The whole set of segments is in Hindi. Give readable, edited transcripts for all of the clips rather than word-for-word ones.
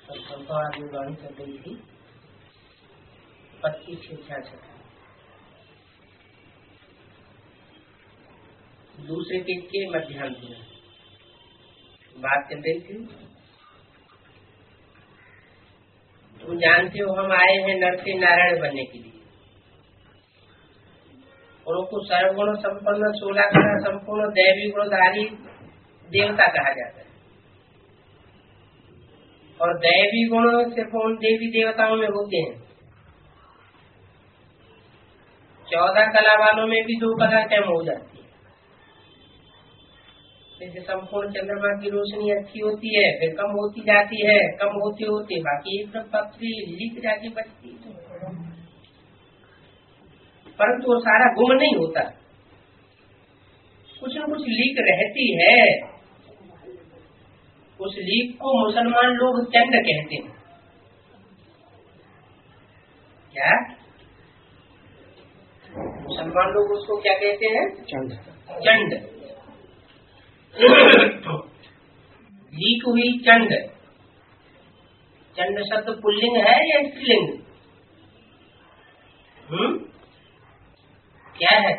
तो आगे वाणी कर गई थी 2566 दूसरे पेज के मध्यांत में बात कर रही थी। तुम जानते हो हम आए हैं नर से नारायण बनने के लिए। उनको सर्वगुण संपन्न 16 गुण संपूर्ण दैवी गुणधारी देवता कहा जाता है। और दैवी गुण सिर्फ उन देवी देवताओं में होते हैं। 14 कला वालों में भी 2 कला कम हो जाती है। जैसे संपूर्ण चंद्रमा की रोशनी अच्छी होती है, फिर कम होती जाती है, कम होते होते बाकी एकदम पतली लीक जाके बचती है। परंतु वो सारा गुम नहीं होता, कुछ न कुछ लीक रहती है। उस लीक को मुसलमान लोग चंड कहते हैं। क्या मुसलमान लोग उसको क्या कहते हैं? चंड। चंड लीक हुई चंड। चंड शब्द पुल्लिंग है या स्त्रीलिंग? क्या है?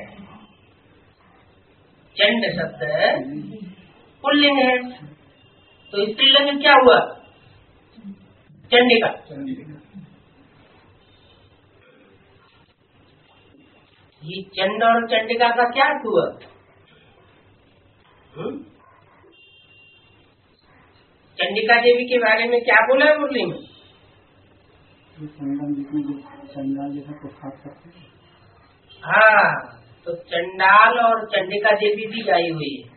चंड शब्द पुल्लिंग है, तो स्त्रीलिंग क्या हुआ? चंडिका। ये चंड और चंडिका का क्या हुआ? चंडिका देवी के बारे में क्या बोला है मुरली में? हाँ, तो चंडाल और चंडिका देवी भी गाई हुई है।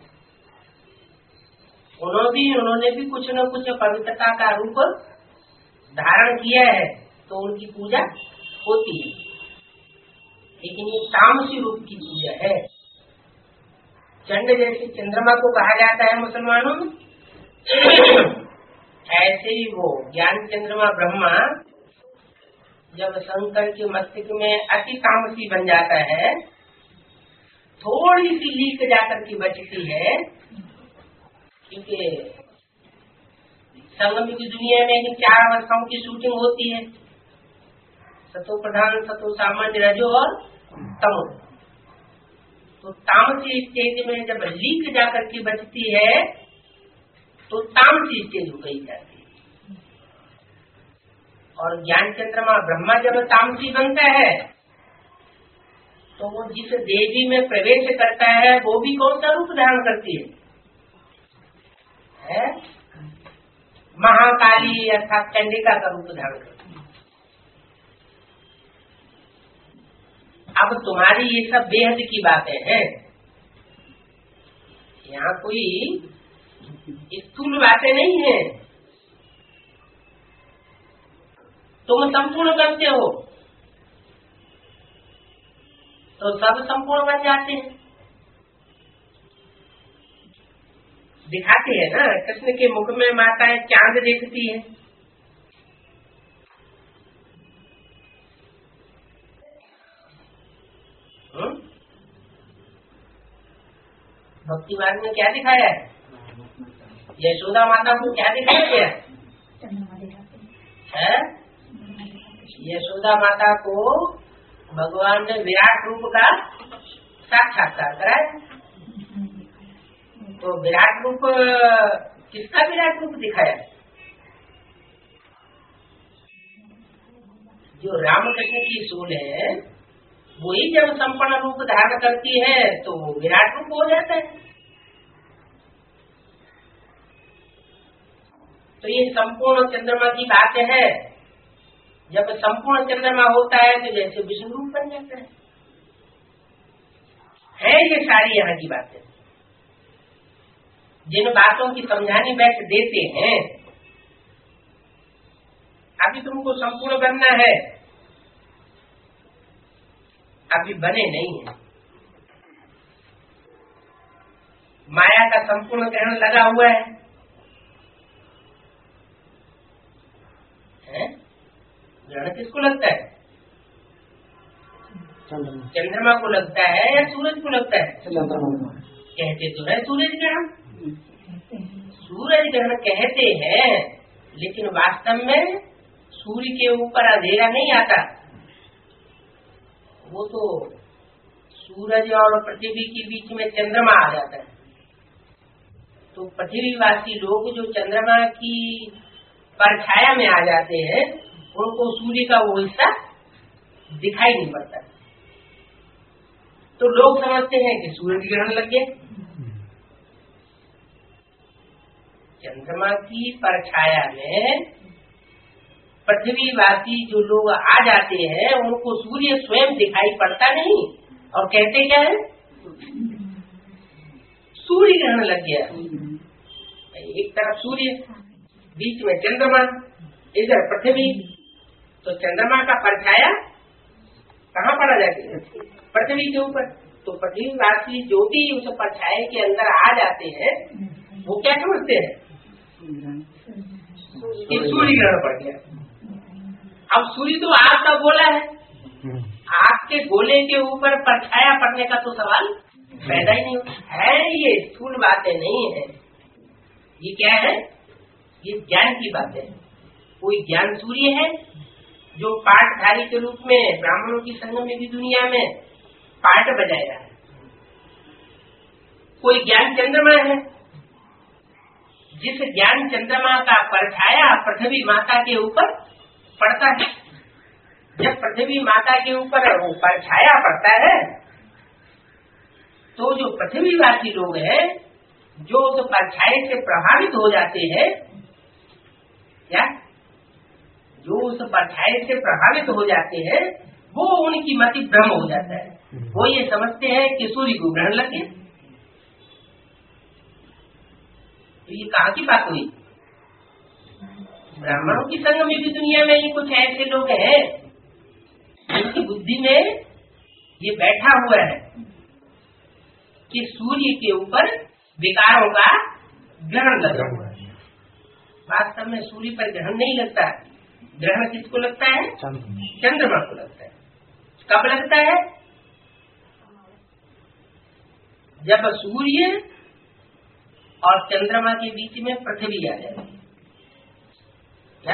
उन्होंने भी कुछ न कुछ पवित्रता का रूप धारण किया है, तो उनकी पूजा होती है। लेकिन ये तामसी रूप की पूजा है। चंड जैसे चंद्रमा को कहा जाता है मुसलमानों में, ऐसे ही वो ज्ञान चंद्रमा ब्रह्मा जब शंकर के मस्तिष्क में अति तामसी बन जाता है, थोड़ी सी लीक जाकर के बचती है। क्योंकि संगम की दुनिया में 4 अवस्थाओं की शूटिंग होती है, सतो प्रधान, सतो सामान्य, रजो और तमो। तो तामसी स्टेज में जब लीक जाकर के बचती है तो तामसी स्टेज हो गई जाती है। और ज्ञान चंद्रमा ब्रह्मा जब तामसी बनता है तो वो जिस देवी में प्रवेश करता है वो भी कौन सा रूप धारण करती है? महाकाली अर्थात चंडिका का रूप धारण करती है। अब तुम्हारी ये सब बेहद की बातें हैं, यहाँ कोई स्थूल बातें नहीं है। तुम संपूर्ण बनते हो तो सब संपूर्ण बन जाते हैं। दिखाते हैं ना, कृष्ण के मुख में माताएं चांद देखती है। भक्ति मार्ग में क्या दिखाया है? यशोदा माता को क्या दिखाया गया है? यशोदा माता को भगवान ने विराट रूप का साक्षात्कार कराया। तो विराट रूप किसका विराट रूप दिखाया? जो रामकृष्ण की सूल है वही जब संपूर्ण रूप धारण करती है तो विराट रूप हो जाता है। तो ये संपूर्ण चंद्रमा की बात है। जब संपूर्ण चंद्रमा होता है तो जैसे विष्णु रूप बन जाता है। ये सारी यहाँ की बातें जिन बातों की समझानी बैठ देते हैं। अभी तुमको संपूर्ण बनना है, अभी बने नहीं है। माया का संपूर्ण ग्रहण लगा हुआ है। ग्रहण किसको लगता है? चंद्रमा को लगता है या सूरज को लगता है? कहते तो है सूरज ग्रहण। सूरज ग्रहण कहते हैं लेकिन वास्तव में सूर्य के ऊपर अंधेरा नहीं आता, वो तो सूरज और पृथ्वी के बीच में चंद्रमा आ जाता है। तो पृथ्वीवासी लोग जो चंद्रमा की परछाया में आ जाते हैं, उनको सूर्य का वो हिस्सा दिखाई नहीं पड़ता, तो लोग समझते हैं कि सूर्य ग्रहण लग गया। चंद्रमा की परछाया में पृथ्वीवासी जो लोग आ जाते हैं, उनको सूर्य स्वयं दिखाई पड़ता नहीं, और कहते क्या है, सूर्य ग्रहण लग गया। एक तरफ सूर्य, बीच में चंद्रमा, इधर पृथ्वी, तो चंद्रमा का परछाया कहाँ पड़ा जाती है, पृथ्वी के ऊपर। तो पृथ्वीवासी जो भी उस परछाए के अंदर आ जाते हैं, वो क्या समझते हैं कि सूर्य ग्रहण पड़ गया। अब सूर्य तो आग का गोला है, आग के गोले के ऊपर परछाया पड़ने का तो सवाल पैदा ही नहीं होता है। ये स्थूल बातें नहीं है, ये क्या है, ये ज्ञान की बातें है। कोई ज्ञान सूर्य है जो पाठधारी के रूप में ब्राह्मणों की संग में भी दुनिया में पाठ बजाया है। कोई ज्ञान चंद्रमा है, जिस ज्ञान चंद्रमा का परछाया पृथ्वी माता के ऊपर पड़ता है। जब पृथ्वी माता के ऊपर वो परछाया पड़ता है, तो जो पृथ्वीवासी लोग हैं, जो उस परछाई से प्रभावित हो जाते हैं, क्या जो उस परछाई से प्रभावित हो जाते हैं, वो उनकी मति भ्रम हो जाता है। वो ये समझते हैं कि सूर्य को ग्रहण लग गया। तो ये कहाँ की बात हुई, ब्राह्मणों की संग में भी दुनिया में ही कुछ ऐसे लोग हैं जिनकी बुद्धि में ये बैठा हुआ है कि सूर्य के ऊपर विकारों का ग्रहण लगा हुआ है। वास्तव में सूर्य पर ग्रहण नहीं लगता, ग्रहण किसको लगता है, चंद्रमा को लगता है। कब लगता है, जब सूर्य और चंद्रमा के बीच में पृथ्वी आ जाए। क्या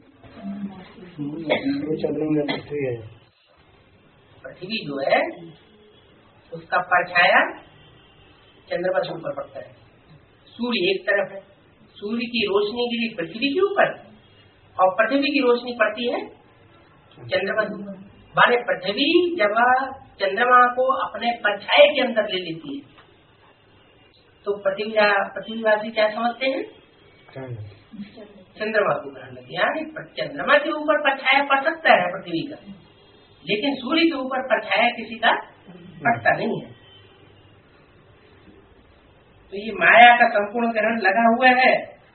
पृथ्वी जो है उसका परछाया चंद्रमा के ऊपर पड़ता है। सूर्य एक तरफ है, सूर्य की रोशनी गिरी पृथ्वी के ऊपर, और पृथ्वी की रोशनी पड़ती है चंद्रमा के ऊपर। माने पृथ्वी जब चंद्रमा को अपने परछाए के अंदर ले लेती है, तो पृथ्वीवासी क्या समझते हैं, चंद्रमा को ग्रहण लगे। यानी चंद्रमा के ऊपर परछाया पड़ सकता है पृथ्वी का, लेकिन सूर्य के ऊपर परछाया किसी का पड़ता नहीं है। तो ये माया का संपूर्ण ग्रहण लगा हुआ है।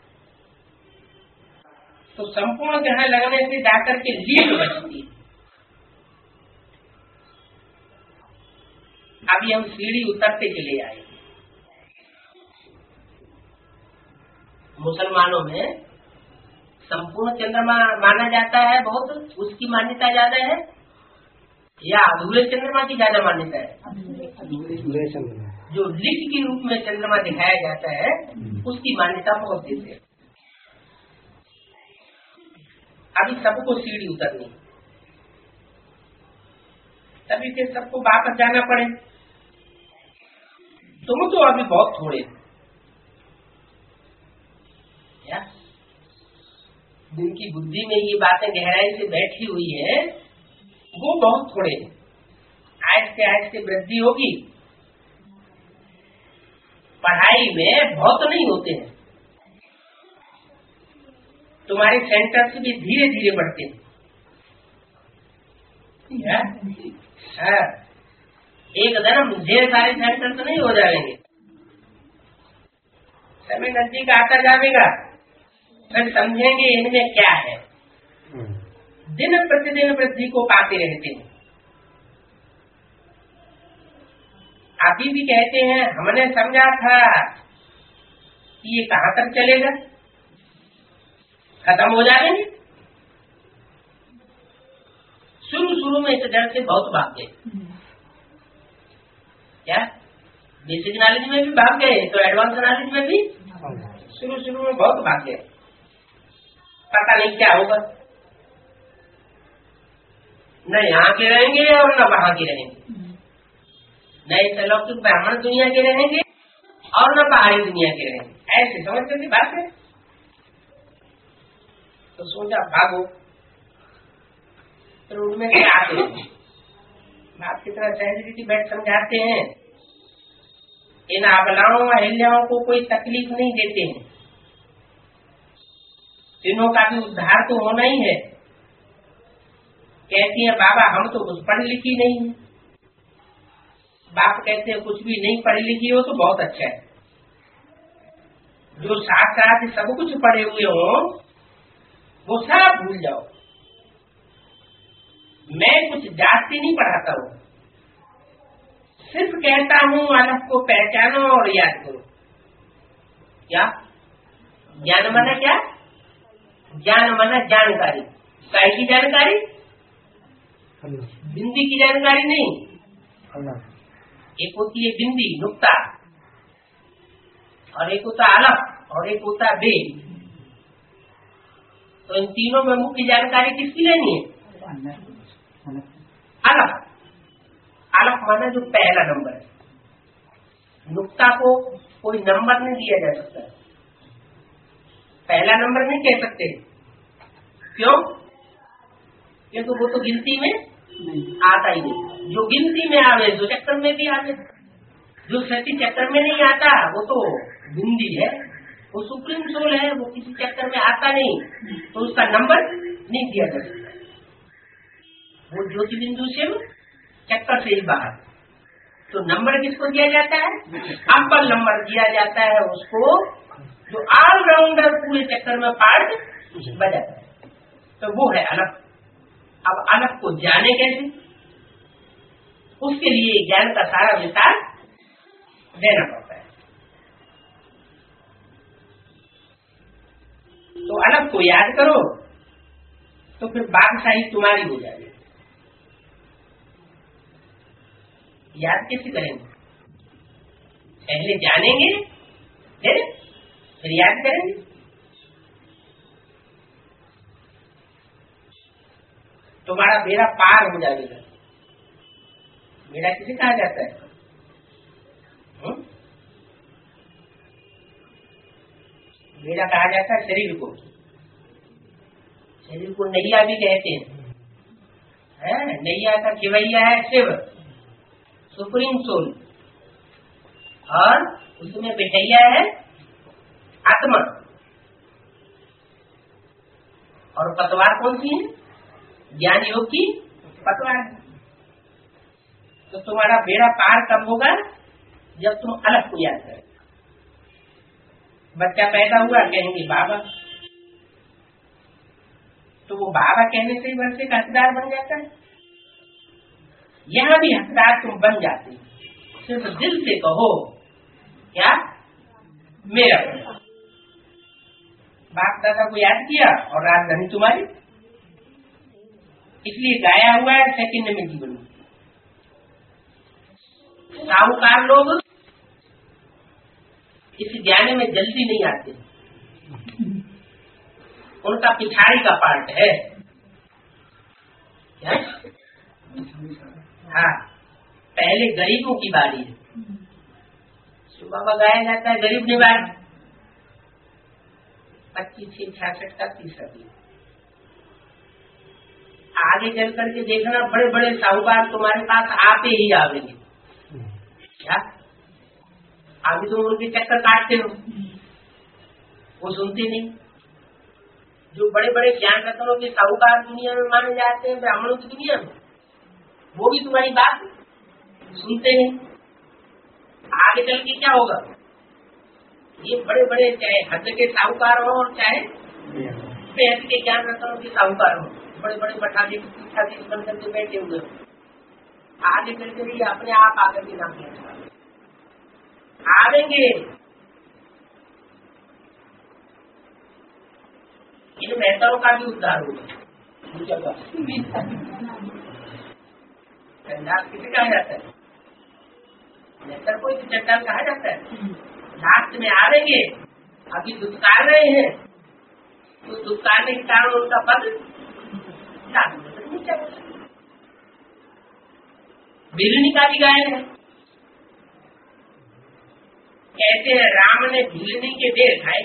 तो संपूर्ण ग्रहण लगने से जाकर के लीप बचती है। अभी हम सीढ़ी उतरते चले आए। मुसलमानों में संपूर्ण चंद्रमा माना जाता है बहुत, उसकी मान्यता ज्यादा है, या अधूरे चंद्रमा की ज्यादा मान्यता है। जो लिख के रूप में चंद्रमा दिखाया जाता है, उसकी मान्यता बहुत देते हैं। अभी सबको सीढ़ी उतरनी, तभी फिर सबको वापस जाना पड़े। तुम तो अभी बहुत थोड़े, क्या जिनकी बुद्धि में ये बातें गहराई से बैठी हुई है, वो बहुत थोड़े। आहिस्ते आहिस्ते वृद्धि होगी। पढ़ाई में बहुत नहीं होते हैं, तुम्हारे सेंटर्स भी धीरे धीरे बढ़ते हैं। एकदम ढेर सारे सेंटर तो नहीं हो जाएंगे। समय नजदीक आता जाएगा, फिर समझेंगे इनमें क्या है। दिन प्रतिदिन वृद्धि को पाते रहते हैं। अभी भी कहते हैं हमने समझा था कि ये कहाँ तक चलेगा, खत्म हो जाएंगे। शुरू में इस डर से बहुत भाग गए। क्या बेसिक नॉलेज में भी भाग गए, तो एडवांस नॉलेज में भी शुरू में बहुत भाग गए। पता नहीं क्या होगा, न यहाँ के रहेंगे और न वहां के रहेंगे, न इस अलौकिक ब्राह्मण दुनिया के रहेंगे और न पहाड़ी दुनिया के रहेंगे। ऐसे समझते थे बात है। तो सोचा भागो, तो उनमें से आते हैं, बाप कितना सहज बैठ समझाते हैं, इन अबलाओं अहिल्याओं को कोई तकलीफ नहीं देते हैं, तीनों का भी उद्धार तो होना ही है। कहती है बाबा हम तो कुछ पढ़ी लिखी नहीं है। बाप कहते हैं कुछ भी नहीं पढ़ी लिखी हो तो बहुत अच्छा है, जो साथ साथ सब कुछ पढ़े हुए हो वो सब भूल जाओ। मैं कुछ जाति नहीं पढ़ाता हूँ, सिर्फ कहता हूँ अलग को पहचानो और याद करो। क्या ज्ञान माना? क्या ज्ञान माना? जानकारी। काय की जानकारी? बिंदी की जानकारी नहीं। एक होती है बिंदी नुक्ता, और एक होता अलग और एक होता बे। तो इन तीनों में मुख्य जानकारी किसकी लेनी है? अलग। अलग माना जो पहला नंबर है। नुक्ता को कोई नंबर नहीं दिया जा सकता, पहला नंबर नहीं कह सकते। क्यों? क्योंकि वो तो गिनती में आता ही नहीं। जो गिनती में आवे जो चक्कर में भी आवे, जो सती चक्कर में नहीं आता वो तो बिंदी है, वो सुप्रीम सोल है, वो किसी चक्कर में आता नहीं, तो उसका नंबर नहीं दिया जा सकता। वो ज्योति बिंदु से चक्कर से ही बाहर। तो नंबर किसको दिया जाता है? अव्वल नंबर दिया जाता है उसको जो ऑलराउंडर पूरे चक्कर में पार्ट बजाता है, तो वो है अलग। अब अलग को जाने कैसे? उसके लिए ज्ञान का सारा विस्तार देना पड़ता है। तो अलग को याद करो तो फिर बादशाही तुम्हारी हो जाएगी। याद कैसे करेंगे? पहले जानेंगे फिर याद करेंगे। तुम्हारा बेड़ा पार हो जाएगा। बेड़ा किसे कहा जाता है? बेड़ा कहा जाता है शरीर को। शरीर को नैया भी कहते हैं। नैया का खिवैया है शिव, सुप्रीम सोल, और उसमें बिठैया है आत्मा। और पतवार कौन सी है? ज्ञान योग की पतवार। तो तुम्हारा बेड़ा पार कब होगा? जब तुम अलग को याद करें। बच्चा पैदा हुआ, कहेंगे बाबा, तो वो बाबा कहने से ही बच्चे का हकदार बन जाता है। यहाँ भी हकदार तुम बन जाते, सिर्फ दिल से कहो क्या मेरा। बाप दादा को याद किया और राजधानी तुम्हारी, इसलिए गाया हुआ है सेकंड में जीवन। साहूकार लोग इस ज्ञान में जल्दी नहीं आते, उनका पिछाड़ी का पार्ट है क्या? हाँ, पहले गरीबों की बारी है। सुबह में गाया जाता है गरीब निवाज, 25, 66 का 30। आगे चल करके देखना बड़े बड़े साहूकार तुम्हारे पास आते ही आवेंगे। क्या अभी तुम उनके चक्कर काटते हो, वो सुनते नहीं। जो बड़े बड़े ज्ञान रत्नों के साहूकार दुनिया में माने जाते हैं, ब्राह्मणों की दुनिया में, वो भी तुम्हारी बात सुनते हैं। आगे चल के क्या होगा? ये बड़े बड़े चाहे हद के साहूकार हो और चाहे बेहद के ज्ञान रत्नों के साहूकार हो, बड़े बड़े मठाधीश बनकर के बैठे हुए, आगे चल के भी अपने आप आकर के नाम किया आवेंगे। इन मेहताओं का भी उद्धार होगा। चंडाल किसे कहा जाता है? मेहतर को चंडाल कहा जाता है। लास्ट में आवेंगे, अभी दुत्कार रहे हैं तो दुष्कार्य के कारण उनका पद साधु में तक नीचा हो सकता। बिलनी का भी गायन है, कहते हैं राम ने बिलनी के बेर खाए।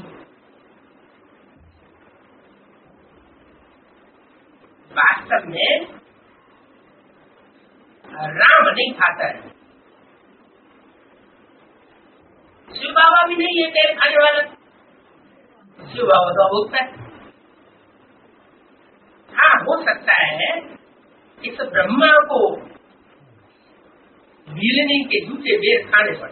वास्तव में राम नहीं खाता है, शिव बाबा भी नहीं है बेर खाने वाला, शिव बाबा तो भोगता है। हाँ, हो सकता है इस ब्रह्मा को बिलनी के जूठे बेर खाने पड़े।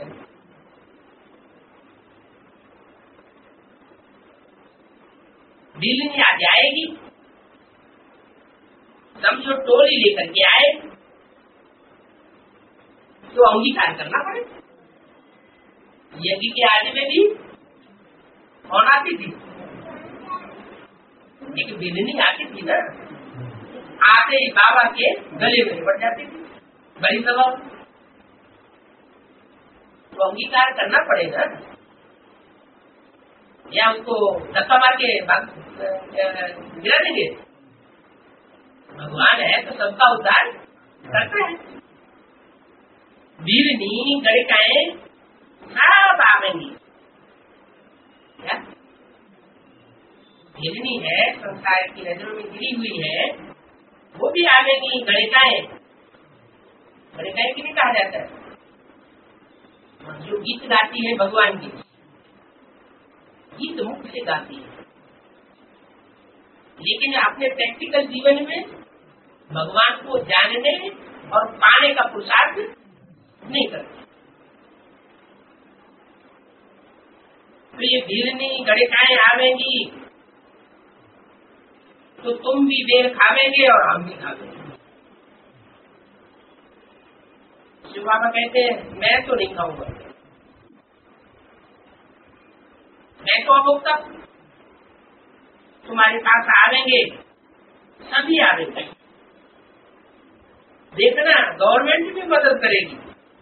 बिलनी आ जाएगी, समझो टोली लेकर के आए तो अंगीकार करना पड़े। यज्ञ के आदि में भी कौन आती थी? एक बिलनी आती थी ना, आते ही बाबा के गले में पड़ जाती थी, बड़ी सभा तो अंगीकार करना पड़ेगा, या उसको धक्का मार के गिरा देंगे? भगवान है तो सबका उद्धार करता है। बिलनी गड़िकाएं सब आवेंगी। क्या बिलनी है संसार की नजरों में गिरी हुई है, वो भी आवेंगी। गड़िकाएं, गड़िकाएं किन्हें कहा जाता है? जो गीत गाती है भगवान की, गीत मुख से गाती है, लेकिन अपने प्रैक्टिकल जीवन में भगवान को जानने और पाने का पुरुषार्थ नहीं करते। तो ये बिलनी गड़िकाएं आवेंगी तो तुम भी बेर खावेंगे और हम भी खावेंगे। शिव बाबा कहते हैं मैं तो नहीं खाऊंगा, मैं तो अभोक्ता। तुम्हारे पास आवेंगे, सभी आवेंगे। देखना गवर्नमेंट भी मदद करेगी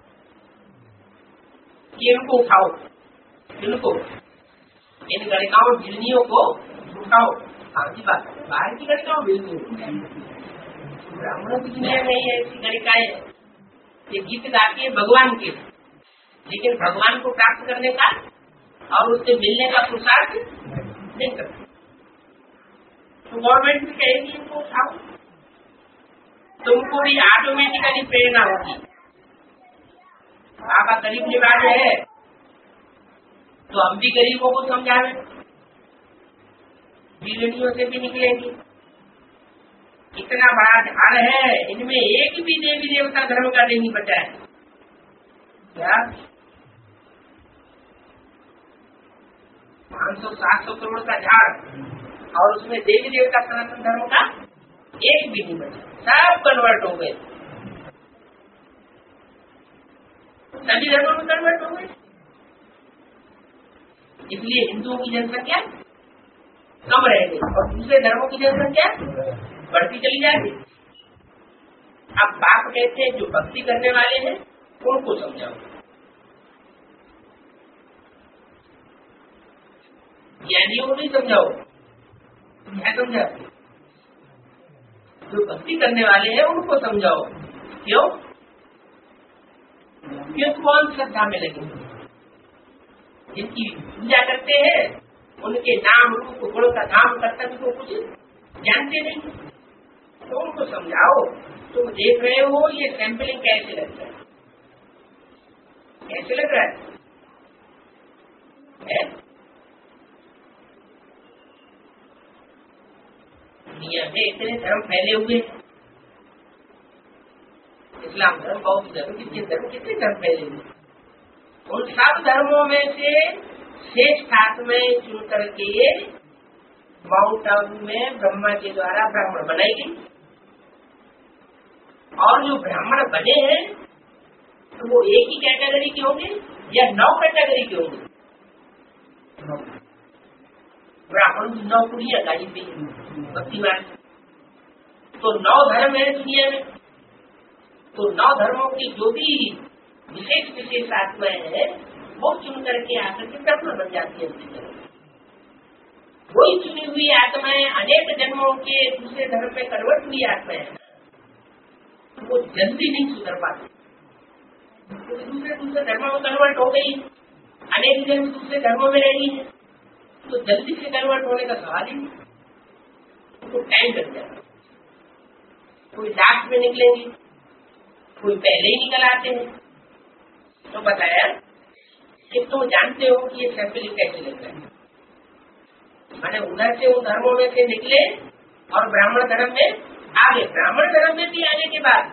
कि इनको उठाओ, इनको इन गड़िकाओं बिलनियों को उठाओ। आधी बात बाहर की गड़िकाओं बिलनी, ब्राह्मणों की दुनिया में ही ऐसी गड़िकाएं ये गीत गाती है भगवान के, लेकिन भगवान को प्राप्त करने का और उससे मिलने का पुरुषार्थ नहीं करते। तो गवर्नमेंट भी कहेगी इनको उठाओ, तुमको भी ऑटोमेटिकली प्रेरणा होगी। बाबा गरीब निवाज है तो हम भी गरीबों को समझावे, बिलनियों से भी निकलेंगी। इतना बड़ा झाड़ है, इनमें एक भी देवी देवता धर्म का नहीं बचा है। क्या 500-700 करोड़ का झाड़ और उसमें देवी देवता सनातन धर्म का एक भी नहीं बचा, सब कन्वर्ट हो गए, सभी धर्मों में कन्वर्ट हो गए। इसलिए हिंदुओं की जनसंख्या कम रह गई और दूसरे धर्मों की जनसंख्या बढ़ती चली जाएगी। अब बाप कहते हैं जो भक्ति करने वाले हैं उनको समझाओ, ज्ञानियों को नहीं समझाओ। क्या समझाओ? जो भक्ति करने वाले हैं उनको समझाओ। क्यों? क्यों? कौन श्रद्धा में लगे, जिनकी पूजा करते हैं उनके नाम रूप गुण का नाम कर्तव्य को कुछ जानते नहीं, तो उनको समझाओ। तुम देख रहे हो ये सैंपलिंग कैसे लगता है, कैसे लग रहा है? दुनिया में इतने धर्म फैले हुए, इस्लाम धर्म, बौद्ध धर्म, क्रिश्चियन धर्म, कितने धर्म फैले हुए। उन सब धर्मों में से श्रेष्ठ आत्मा चुन करके माउंट आबू में ब्रह्मा के द्वारा ब्राह्मण बनाई गई, और जो ब्राह्मण बने हैं तो वो एक ही कैटेगरी के होंगे या 9 कैटेगरी के होंगे? ब्राह्मण 9 कुड़ियां गाड़ी पे भक्तिमान, तो 9 धर्म है दुनिया में, तो 9 धर्मों की जो भी विशेष आत्माएं हैं वो चुन करके आकर के ब्राह्मण बन जाती है। वही चुनी हुई आत्माएं अनेक जन्मों के दूसरे धर्म में कन्वर्ट हुई आत्माएं, वो जल्दी नहीं सुधर पाती, क्योंकि दूसरे धर्मों में कन्वर्ट हो गई, अनेक जन्म दूसरे धर्मों में रही है, तो जल्दी से कन्वर्ट होने का सवाल ही नहीं, तो टाइम लग जाएगा। कोई लास्ट में निकलेंगे, कोई पहले ही निकल आते हैं। तो बताया कि तुम जानते हो कि ये सैंपलिंग कैसे लग रहा है, मैंने उधर से उन धर्मों में से निकले और ब्राह्मण धर्म में आ गए। ब्राह्मण धर्म में भी आने के बाद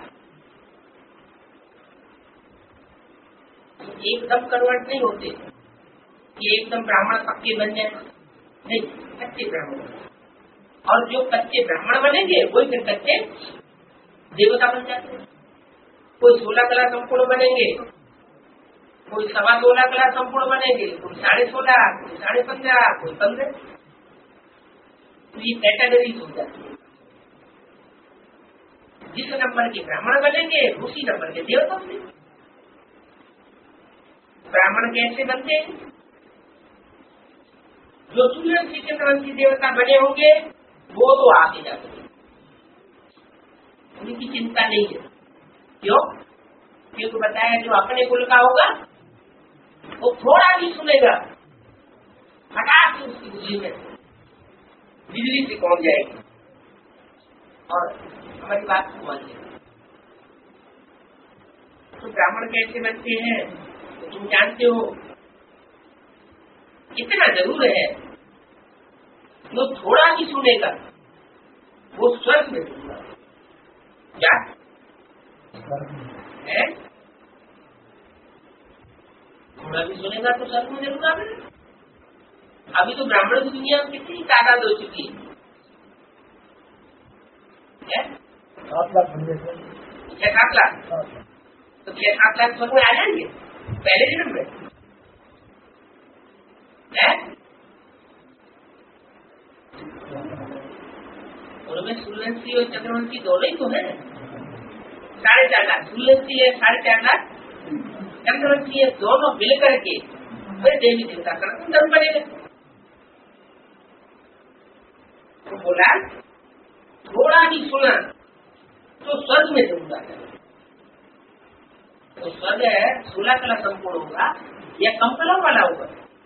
एकदम कन्वर्ट नहीं होते कि एकदम ब्राह्मण पक्के बन जाए, नहीं, कच्चे ब्राह्मण। और जो कच्चे ब्राह्मण बनेंगे वही फिर कच्चे देवता बन जाते हैं। कोई 16 कला संपूर्ण बनेंगे, कोई 16.25 कला संपूर्ण बनेंगे, कोई 16.5, कोई 15.5, कोई 15। तो ये कैटेगरीज हो जाती है। जिस नंबर के ब्राह्मण बनेंगे उसी नंबर के देवता बनेंगे। ब्राह्मण कैसे बनते हैं? जो सूर्यवंशी चंद्रवंशी देवता बने होंगे वो तो आगे जाते हैं, उनकी चिंता नहीं है। क्यों? क्योंकि बताया जो अपने कुल का होगा वो थोड़ा भी सुनेगा, हठात से उसकी बुद्धि में बिजली से कौन जाएगी और हमारी बात को मान लेगा। तो ब्राह्मण कैसे बनते हैं तो तुम जानते हो। इतना जरूर है, जो थोड़ा भी सुनेगा वो स्वर्ग में सुनेगा। क्या है? थोड़ा भी सुनेगा तो स्वर्ग में जरूर आएगा। अभी तो ब्राह्मण की दुनिया में कितनी तादाद हो चुकी है? 7 लाख 6-7 लाख। तो 6-7 लाख स्वर्ग में आ जाएंगे पहले जन्म में। उनमें सूर्यवंशी और चंद्रवंशी दोनों ही तो है। 4.5 लाख सूर्यवंशी है, 4.5 लाख चंद्रवंशी है, दोनों मिलकर के फिर देवी देवता का धर्म बनेगा। तो बोला थोड़ा ही सुना तो स्वर्ग में जरूर आ जाएगा। तो स्वर्ग है 16 कला संपूर्ण होगा या कम कला वाला होगा?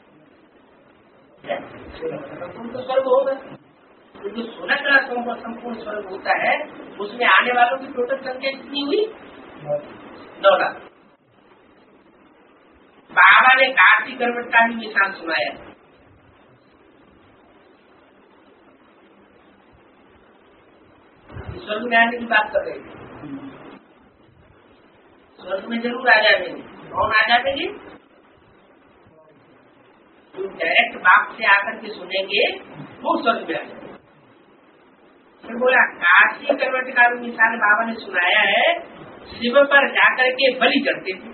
16 कला संपूर्ण तो स्वर्ग होगा। तो जो 16 कला संपूर्ण स्वर्ग होता है उसमें आने वालों की टोटल संख्या कितनी हुई? 9 लाख। बाबा ने कार्तिक कर्मठ का भी मिसाल सुनाया। स्वर्ग में आने की बात कर रहे थे। स्वर्ग में जरूर आ जाएंगे। कौन आ जाएंगे? जो डायरेक्ट बाप से आकर के सुनेंगे वो स्वर्ग में आ जाएंगे। फिर बोला कार्तिक कर्मठ का भी मिसाल बाबा ने सुनाया है। शिव पर जाकर के बलि चढ़ते थे।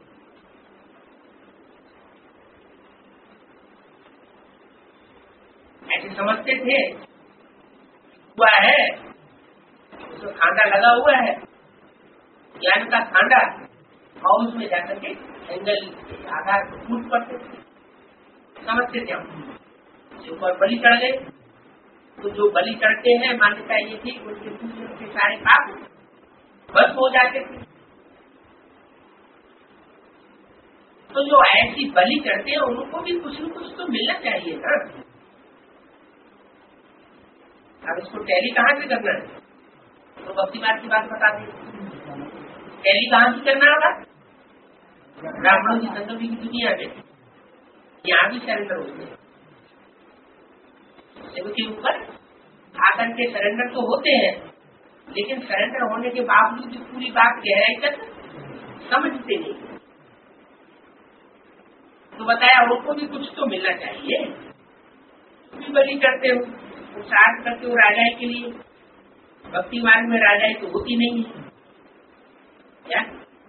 ऐसे समझते थे हुआ है, उसको खांडा लगा हुआ है, ज्ञान का खांडा, और उसमें जाकर के एंगल आधार फूट पड़ते थे। समझते थे हम। ऊपर बलि चढ़ गए तो जो बलि चढ़ते हैं मान्यता ये थी उनके दूसरे के सारे पाप बस हो जाते थे। तो जो ऐसी बलि चढ़ते हैं उनको भी कुछ न कुछ तो मिलना चाहिए ना। अब इसको टैली कहाँ से करना है? तो भक्तिवाद की बात बता दी। टैली कहाँ से करना होगा? ब्राह्मणों की संगति की दुनिया में। यहाँ भी सरेंडर होते हैं। शिव के ऊपर आकर के सरेंडर तो होते हैं, लेकिन सरेंडर होने के बावजूद पूरी बात गहराई तक समझते नहीं। तो बताया उनको भी कुछ तो मिलना चाहिए। भी बलि करते हो, श्राद्ध करते हो राजाई के लिए। भक्ति मार्ग में राजाई तो होती नहीं है। क्या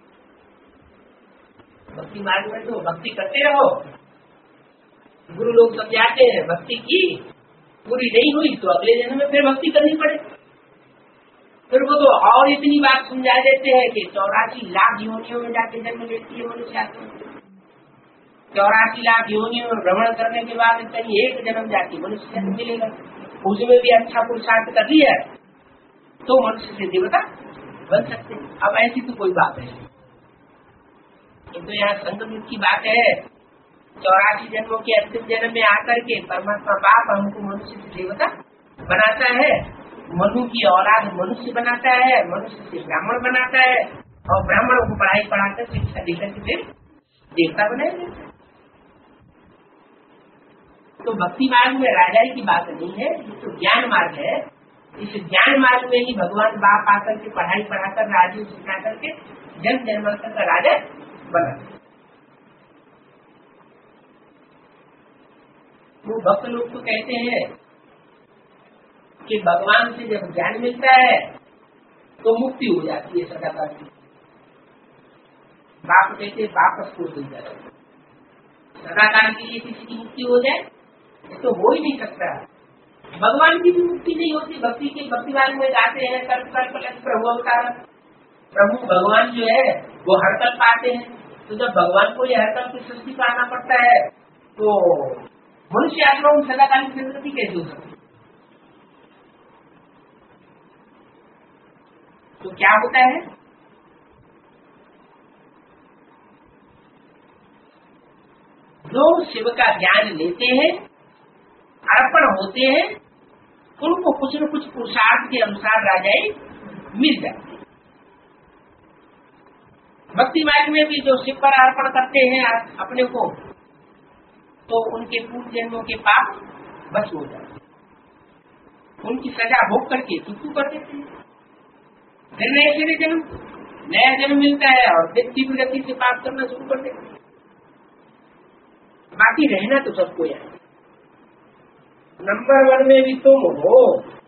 भक्ति मार्ग में तो भक्ति करते रहो। गुरु लोग समझाते हैं भक्ति की पूरी नहीं हुई तो अगले जन्म में फिर भक्ति करनी पड़े। फिर वो तो और इतनी बात समझा देते हैं कि 84 लाख योनियों में जाके जन्म लेती है मनुष्य। 84 लाख योनियों में भ्रमण करने के बाद कहीं एक जन्म जाति मनुष्य जन्म मिलेगा, उसमें भी अच्छा पुरुषार्थ कर लिया तो मनुष्य से देवता बन सकते हैं। अब ऐसी तो कोई बात है, किंतु यहाँ संगम की बात है। 84 जन्मों के अंतिम जन्म में आकर के परमात्मा बाप हमको मनुष्य से देवता बनाता है, मनु की औलाद मनुष्य बनाता है, मनुष्य से ब्राह्मण बनाता है, और ब्राह्मणों को पढ़ाई पढ़ाकर शिक्षा देकर के फिर देवता बनाएंगे। तो भक्ति मार्ग में राजाई की बात नहीं है, ये तो ज्ञान मार्ग है। इस ज्ञान मार्ग में ही भगवान बाप आकर के पढ़ाई पढ़ाकर राजू सिखा करके जन्म जन्मांतर का राजा बना। वो भक्त लोग तो कहते हैं कि भगवान से जब ज्ञान मिलता है तो मुक्ति हो जाती है सदाकाल की। बाप कहते वापस को मिल जाता है, सदाकाल के लिए किसी की मुक्ति हो जाए तो हो ही नहीं सकता। भगवान की भी मुक्ति नहीं होती। भक्ति के भक्ति मार्ग में जाते हैं प्रभु अवतार, प्रभु भगवान जो है वो हर कल्प आते हैं। तो जब भगवान को ये हर कल्प की सृष्टि को आना पड़ता है तो मनुष्य आत्मा उन सदाकाल की संगति कैसे हो सकती? तो क्या होता है, जो शिव का ज्ञान लेते हैं, अर्पण होते हैं, उनको कुछ न कुछ पुरुषार्थ के अनुसार राजाएं मिल जाती है। भक्ति मार्ग में भी जो शिव पर अर्पण करते हैं अपने को, तो उनके पूर्व जन्मों के पाप बच हो जाते हैं, उनकी सजा भोग करके चुप कर देते हैं। फिर नए जन्म नया जन्म मिलता है और फिर तीव्र गति से पाप करना शुरू कर देते हैं। बाकी रहना तो सबको है। नंबर 1 में भी तुम हो,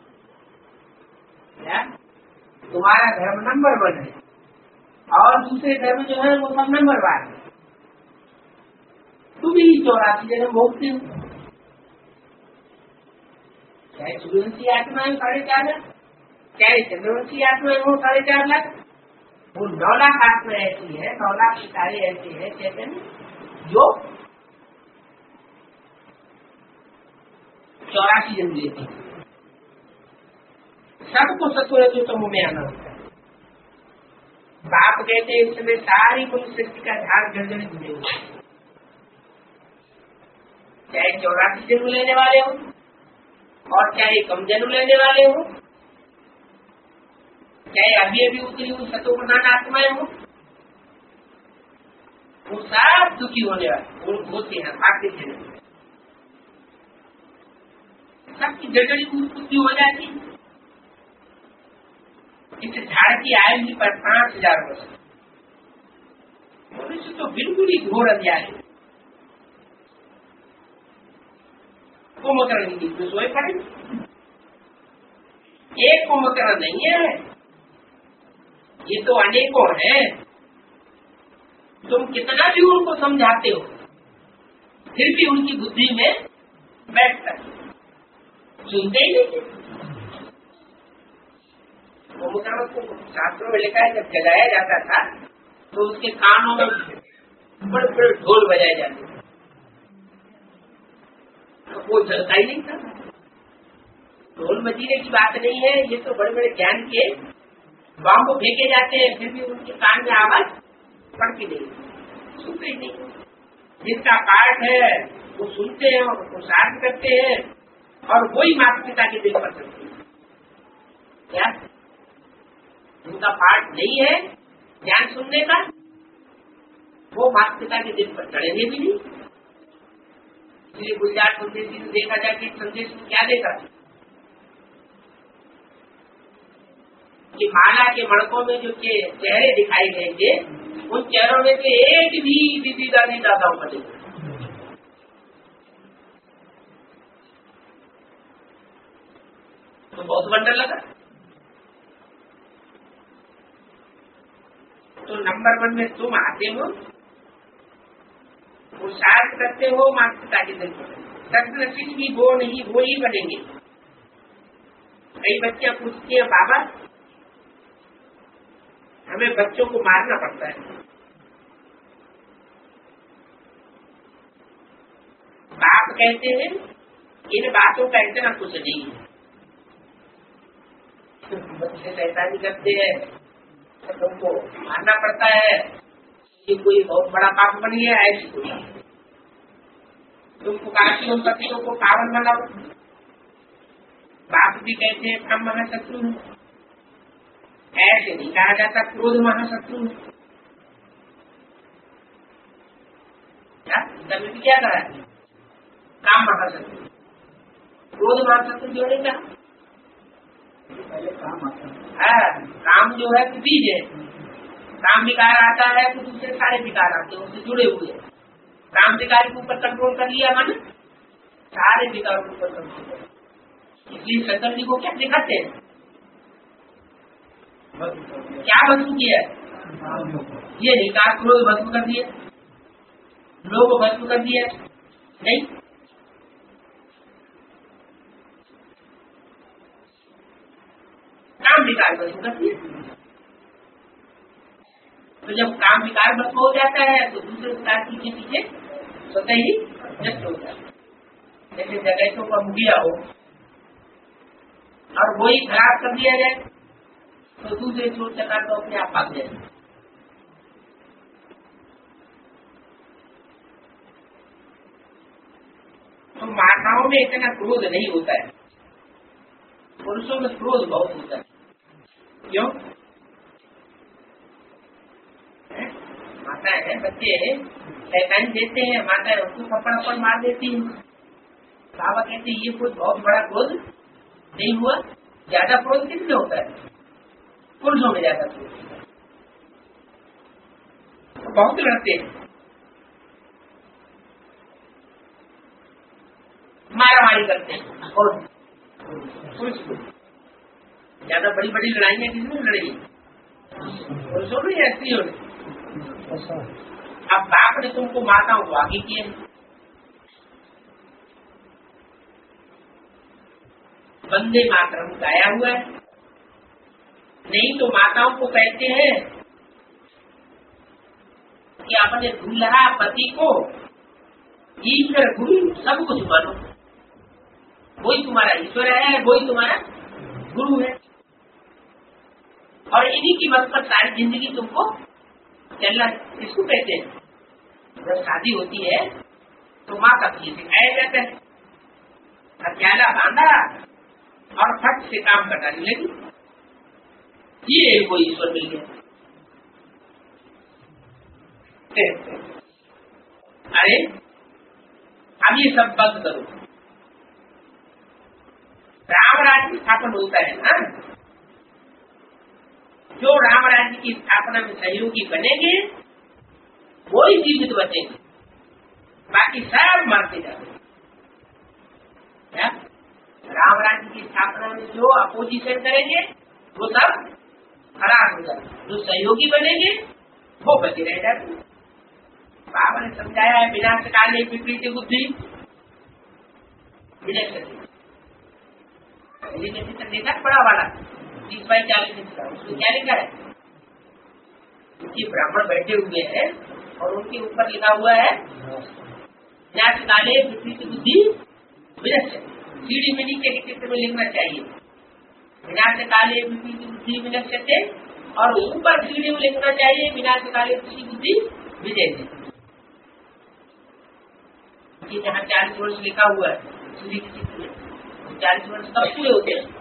क्या तुम्हारा धर्म नंबर 1 है, और दूसरे धर्म जो है वो सब नंबर 1 है। तुम ही 84 जन्म भोगते हो, चाहे सूर्यवंशी आत्माएं 4.5 लाख, चाहे चंद्रवंशी आत्माएं हो 4.5 लाख, वो 9 लाख आत्माएं ऐसी है, 9 लाख सितारे ऐसे है चैतन्य जो 84 जन्म लेते हैं। सबको सत्व जो तमो में आना होता है। बाप कहते हैं इस समय सारी मनुष्य सृष्टि का झाड़ जर्जर जुड़े हुए, चाहे 84 जन्म लेने वाले हो और चाहे कम जन्म लेने वाले हो, चाहे अभी अभी उतरी हुई सतो प्रधान आत्माएं हो, वो सब दुखी होने वाले होते हैं। भाग्य से सबकी जर्जरी पूर्ति हो जाती है। इस झाड़ की आयु ही पर 5000 वर्ष, मनुष्य तो बिल्कुल ही घोर अंधियार है। कुंभकर्ण की सोए पड़े, एक कुंभकर्ण नहीं है, ये तो अनेकों हैं। तुम कितना भी उनको समझाते हो फिर भी उनकी बुद्धि में बैठता है, सुनते ही नहीं। कुंभकर्ण को शास्त्रों में लिखा है जब जगाया जाता था तो उसके कानों में बड़े बड़े ढोल बजाए जाते थे, तो वो जलता ही नहीं था। ढोल बजीने की बात नहीं है, ये तो बड़े बड़े ज्ञान के बम फेंके जाते हैं फिर भी उनके कान में आवाज पड़ती नहीं, सुनते ही नहीं। जिसका पाठ है वो सुनते हैं और पुरुषार्थ करते हैं, और वही माता पिता के दिल पर चलते हैं। क्या उनका पाठ नहीं है ज्ञान सुनने का, वो माता पिता के दिल पर चढ़ेंगे भी नहीं। इसलिए गुजरात संदेश ने देखा जाए कि संदेश में क्या देखा कि माला के मणकों में जो चेहरे दिखाई देंगे, उन चेहरों में से एक भी दीदी दादी दादाओं का नहीं। तो बहुत वंडर लगा। तो नंबर 1 में तुम आते हो, पुरुषार्थ करते हो माता पिता के दिल पर, दक्षिण भी वो नहीं वो ही बनेंगे। कई बच्चियां पूछती हैं बाबा हमें बच्चों को मारना पड़ता है, बाप कहते हैं इन बातों का इतना कुछ नहीं है, बच्चे शैतानी करते हैं तो तुमको मानना पड़ता है कि कोई बहुत बड़ा पाप बन गया, ऐसी कोई तुमको काशी उन पतियों को पावन बनाओ। बाप भी कहते हैं काम महाशत्रु है, ऐसे नहीं कहा जाता क्रोध महाशत्रु है। क्या करा काम महाशत्रु, क्रोध महाशत्रु जो नहीं कहा। काम जो है तो बीज है, काम विकार आता है तो दूसरे सारे विकार आते हैं, उससे जुड़े हुए। काम विकार के ऊपर कंट्रोल कर लिया मैंने, सारे विकारों के ऊपर कंट्रोल कर। इसलिए शंकर जी को क्या दिखाते हैं, क्या भस्म किया, ये निकार क्रोध भस्म कर दिया, लोग भस्म कर दिया, नहीं काम विकार भस्म कर दिया। तो जब काम विकार भस्म हो जाता है तो दूसरे विकार पीछे पीछे स्वतः ही नष्ट हो जाता है। जैसे जगैतों का मुखिया हो और वही खराब कर दिया जाए तो दूसरे चोर चकार तो अपने आप भाग जाए। तो माताओं में इतना क्रोध नहीं होता है, पुरुषों में क्रोध बहुत होता है। क्यों? माता है, बच्चे शैतानी देते हैं, माता है उसको थप्पड़ मार देती है। बाबा कहते हैं ये कोई बहुत बड़ा क्रोध नहीं हुआ। ज्यादा क्रोध किसमें होता है, पुरुषों में ज्यादा क्रोध होता है। तो बहुत लड़ते हैं, मारामारी करते हैं, और पुरुष को ज्यादा बड़ी बड़ी लड़ाइयाँ किसमें लड़ी, पुरुषों में या स्त्रियों ने। अब बाप ने तुमको माताओं को आगे किए, वंदे मातरम गाया हुआ है। नहीं तो माताओं को कहते हैं कि अपने दूल्हा पति को ईश्वर गुरु सब कुछ मानो, वही तुम्हारा ईश्वर है, वही तुम्हारा गुरु है, और इन्हीं की मत पर सारी जिंदगी तुमको चलना। इसको कहते हैं जब शादी होती है तो माँ का ये सिखाया जाता है, हथियाला बांधा और फट से काम करने लगी, ये कोई ईश्वर मिल गया। अरे अब ये सब बंद करो। राम राज्य स्थापन होता है ना, जो राम राज्य की स्थापना में सहयोगी बनेंगे वो ही जीवित बचेंगे, बाकी सब मरते जाते। राम राज्य की स्थापना में जो अपोजिशन करेंगे वो सब खराब हो जाते, जो सहयोगी बनेंगे वो बचे रह जाते। बाबा ने समझाया है विनाश काले विपरीत बुद्धि देखा बड़ा वाला 30/40 उसमें क्या लिखा है, उनकी ब्राह्मण बैठे हुए हैं और उनके ऊपर लिखा हुआ है विनाश काले विपरीत बुद्धि विनश्यति। सीढ़ी में नीचे के चित्र में लिखना चाहिए विनाश काले विपरीत बुद्धि विनश्यते, और ऊपर सीढ़ी में लिखना चाहिए विनाश काले बुद्धि विजयते। जहाँ 40 वर्ष लिखा हुआ है सीढ़ी के चित्र में, 40 वर्ष कब पूरे होते हैं,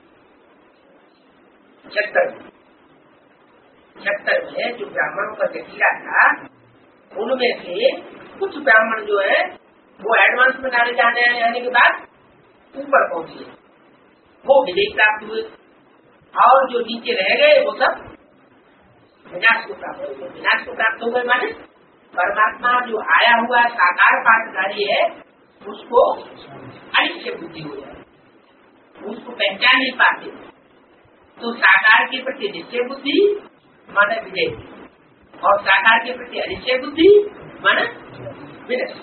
76 में जो ब्राह्मणों का जटीला था उनमें से कुछ ब्राह्मण जो है वो एडवांस में जाने के बाद ऊपर पहुंचे, वो विजय प्राप्त हुए, और जो नीचे रह गए वो सब विनाश को प्राप्त हो गए। विनाश को प्राप्त हो गए माने परमात्मा जो आया हुआ साकार पाठधारी है उसको अनिश्चय बुद्धि हो जाए, उसको पहचान नहीं पाते। तो साकार के प्रति निश्चय बुद्धि माना विजय, और साकार के प्रति अनिश्चय बुद्धि माना विनश्य।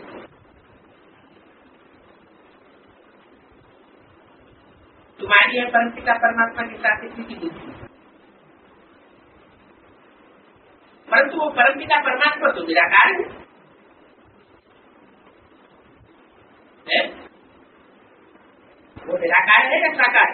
तुम्हारी है परमपिता परमात्मा के साथ इतनी की बुद्धि, परंतु वो परमपिता परमात्मा तो निराकार है। है या साकार?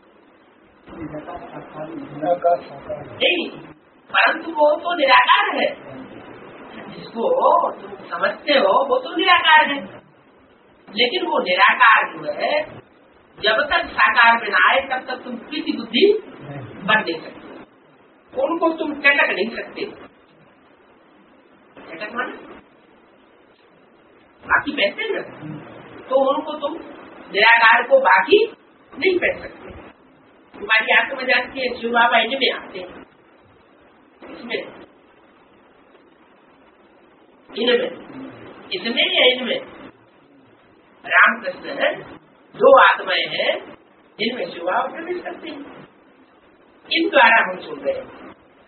नहीं, परंतु वो तो निराकार है। जिसको तुम समझते हो वो तो निराकार है, लेकिन वो निराकार जो है जब तक साकार में ना आए तब तक तुम प्रीति बुद्धि बन नहीं सकते। उनको तुम चटक नहीं सकते। चटक माने बाकी पहनते हैं ना, तो उनको तुम निराकार को बाकी नहीं पहन सकते। तुम्हारी आंख में जाती है शिव बाबा इनमें आते हैं, इसमें इसमें या इनमें रामकृष्ण है, दो आत्माएं हैं जिनमें शिव बाबा प्रवेश करते हैं। इन द्वारा हम सुन रहे हैं।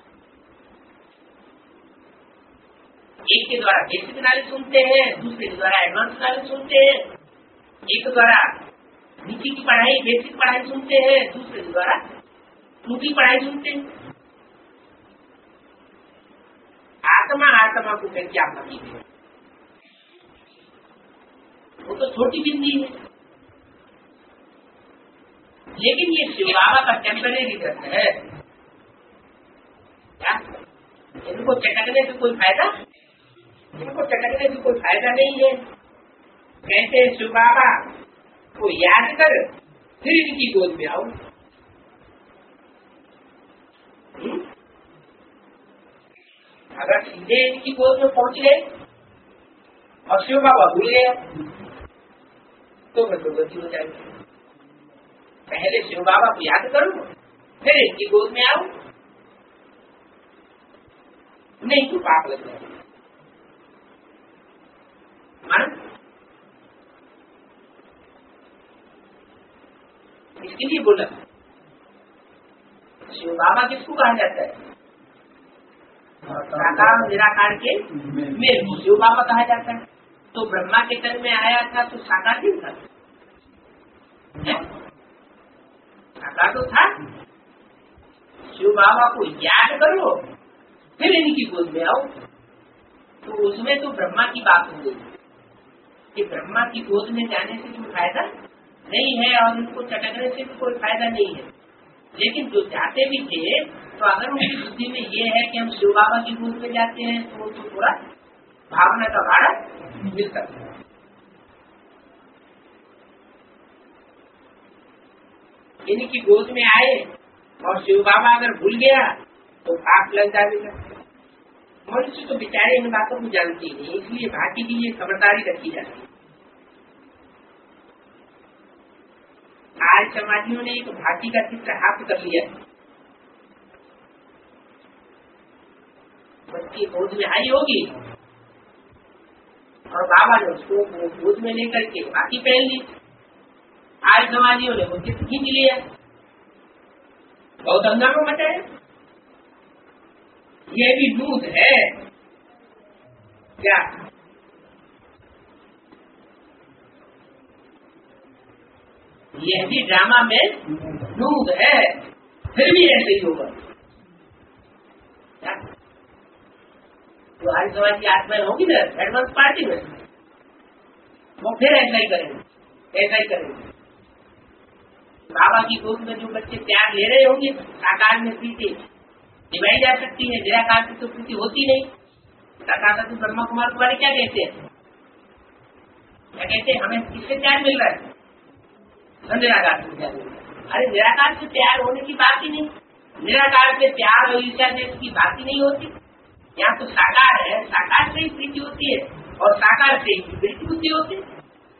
एक के द्वारा बेसिक नॉलेज सुनते हैं, दूसरे के द्वारा एडवांस नॉलेज सुनते हैं। एक द्वारा नीचे की पढ़ाई बेसिक पढ़ाई सुनते हैं, दूसरे के द्वारा ऊंची पढ़ाई सुनते हैं। आत्मा आत्मा को फिर क्या बनी है? वो तो छोटी बिंदी है, लेकिन ये शिव बाबा का टेम्परेरी दर्द है। क्या इनको चटकने से कोई फायदा? इनको चटकने से कोई फायदा नहीं है। कहते शिव बाबा को याद कर फिर इनकी गोद में आओ। अगर सीधे इनकी गोद में पहुंच गए और शिव बाबा भूल गए तो फिर तो गलती हो जाएगी। पहले शिव बाबा को याद करो फिर इनकी गोद में आओ, नहीं तो पाप लग जाएगा। इसके लिए बोला शिव बाबा किसको कहा जाता है? साकार निराकार के मेल को शिव बाबा कहा जाता है। तो ब्रह्मा के तन में आया था तो साकार नहीं था, साकार तो था। शिव बाबा को याद करो फिर इनकी गोद में आओ, तो उसमें तो ब्रह्मा की बात हो गई कि ब्रह्मा की गोद में जाने से कोई फायदा नहीं है और उनको चटकने से भी कोई फायदा नहीं है। लेकिन जो जाते भी थे तो अगर उनकी बुद्धि में ये है कि हम शिव बाबा की गोद में जाते हैं तो थोड़ा भावना का भाड़ा मिल सकता है। इनकी गोद में आए और शिव बाबा अगर भूल गया तो पाप लग जाएगा। मनुष्य तो बेचारे इन बातों को जानती नहीं, इसलिए भाटी की ये खबरदारी रखी जाती है। आज समाजियों ने एक भाटी का चित्र हाथ कर लिया। बच्ची गोद में आई होगी और बाबा ने उसको गोद में लेकर के भाटी पहन ली। आज समाजियों ने वो चित्र खींच लिया, बहुत हंगामा मचाया। ये भी दूध है क्या? यह भी ड्रामा में दूध है, फिर भी ऐसे ही होगा। तो आज समाज की आत्माएं होगी ना एडवांस पार्टी में, वो फिर ऐसा ही करेंगे, ऐसा ही करेंगे। बाबा की गोद में जो बच्चे प्यार ले रहे होंगे, साकार में प्रीति निभाई जा सकती है, निराकार की तो प्रीति होती नहीं। साकार तो ब्रह्मा कुमार तुम्हारे क्या कहते हैं? क्या कहते हैं? हमें किससे प्यार मिल रहा है? निराकार से प्यार मिल रहा है। अरे निराकार से प्यार होने की बात ही नहीं, निराकार से प्यार और ईर्ष्या की बात ही नहीं होती। यहाँ तो साकार है, साकार से ही प्रीति होती है और साकार से ही प्रीति बुद्धि होती है।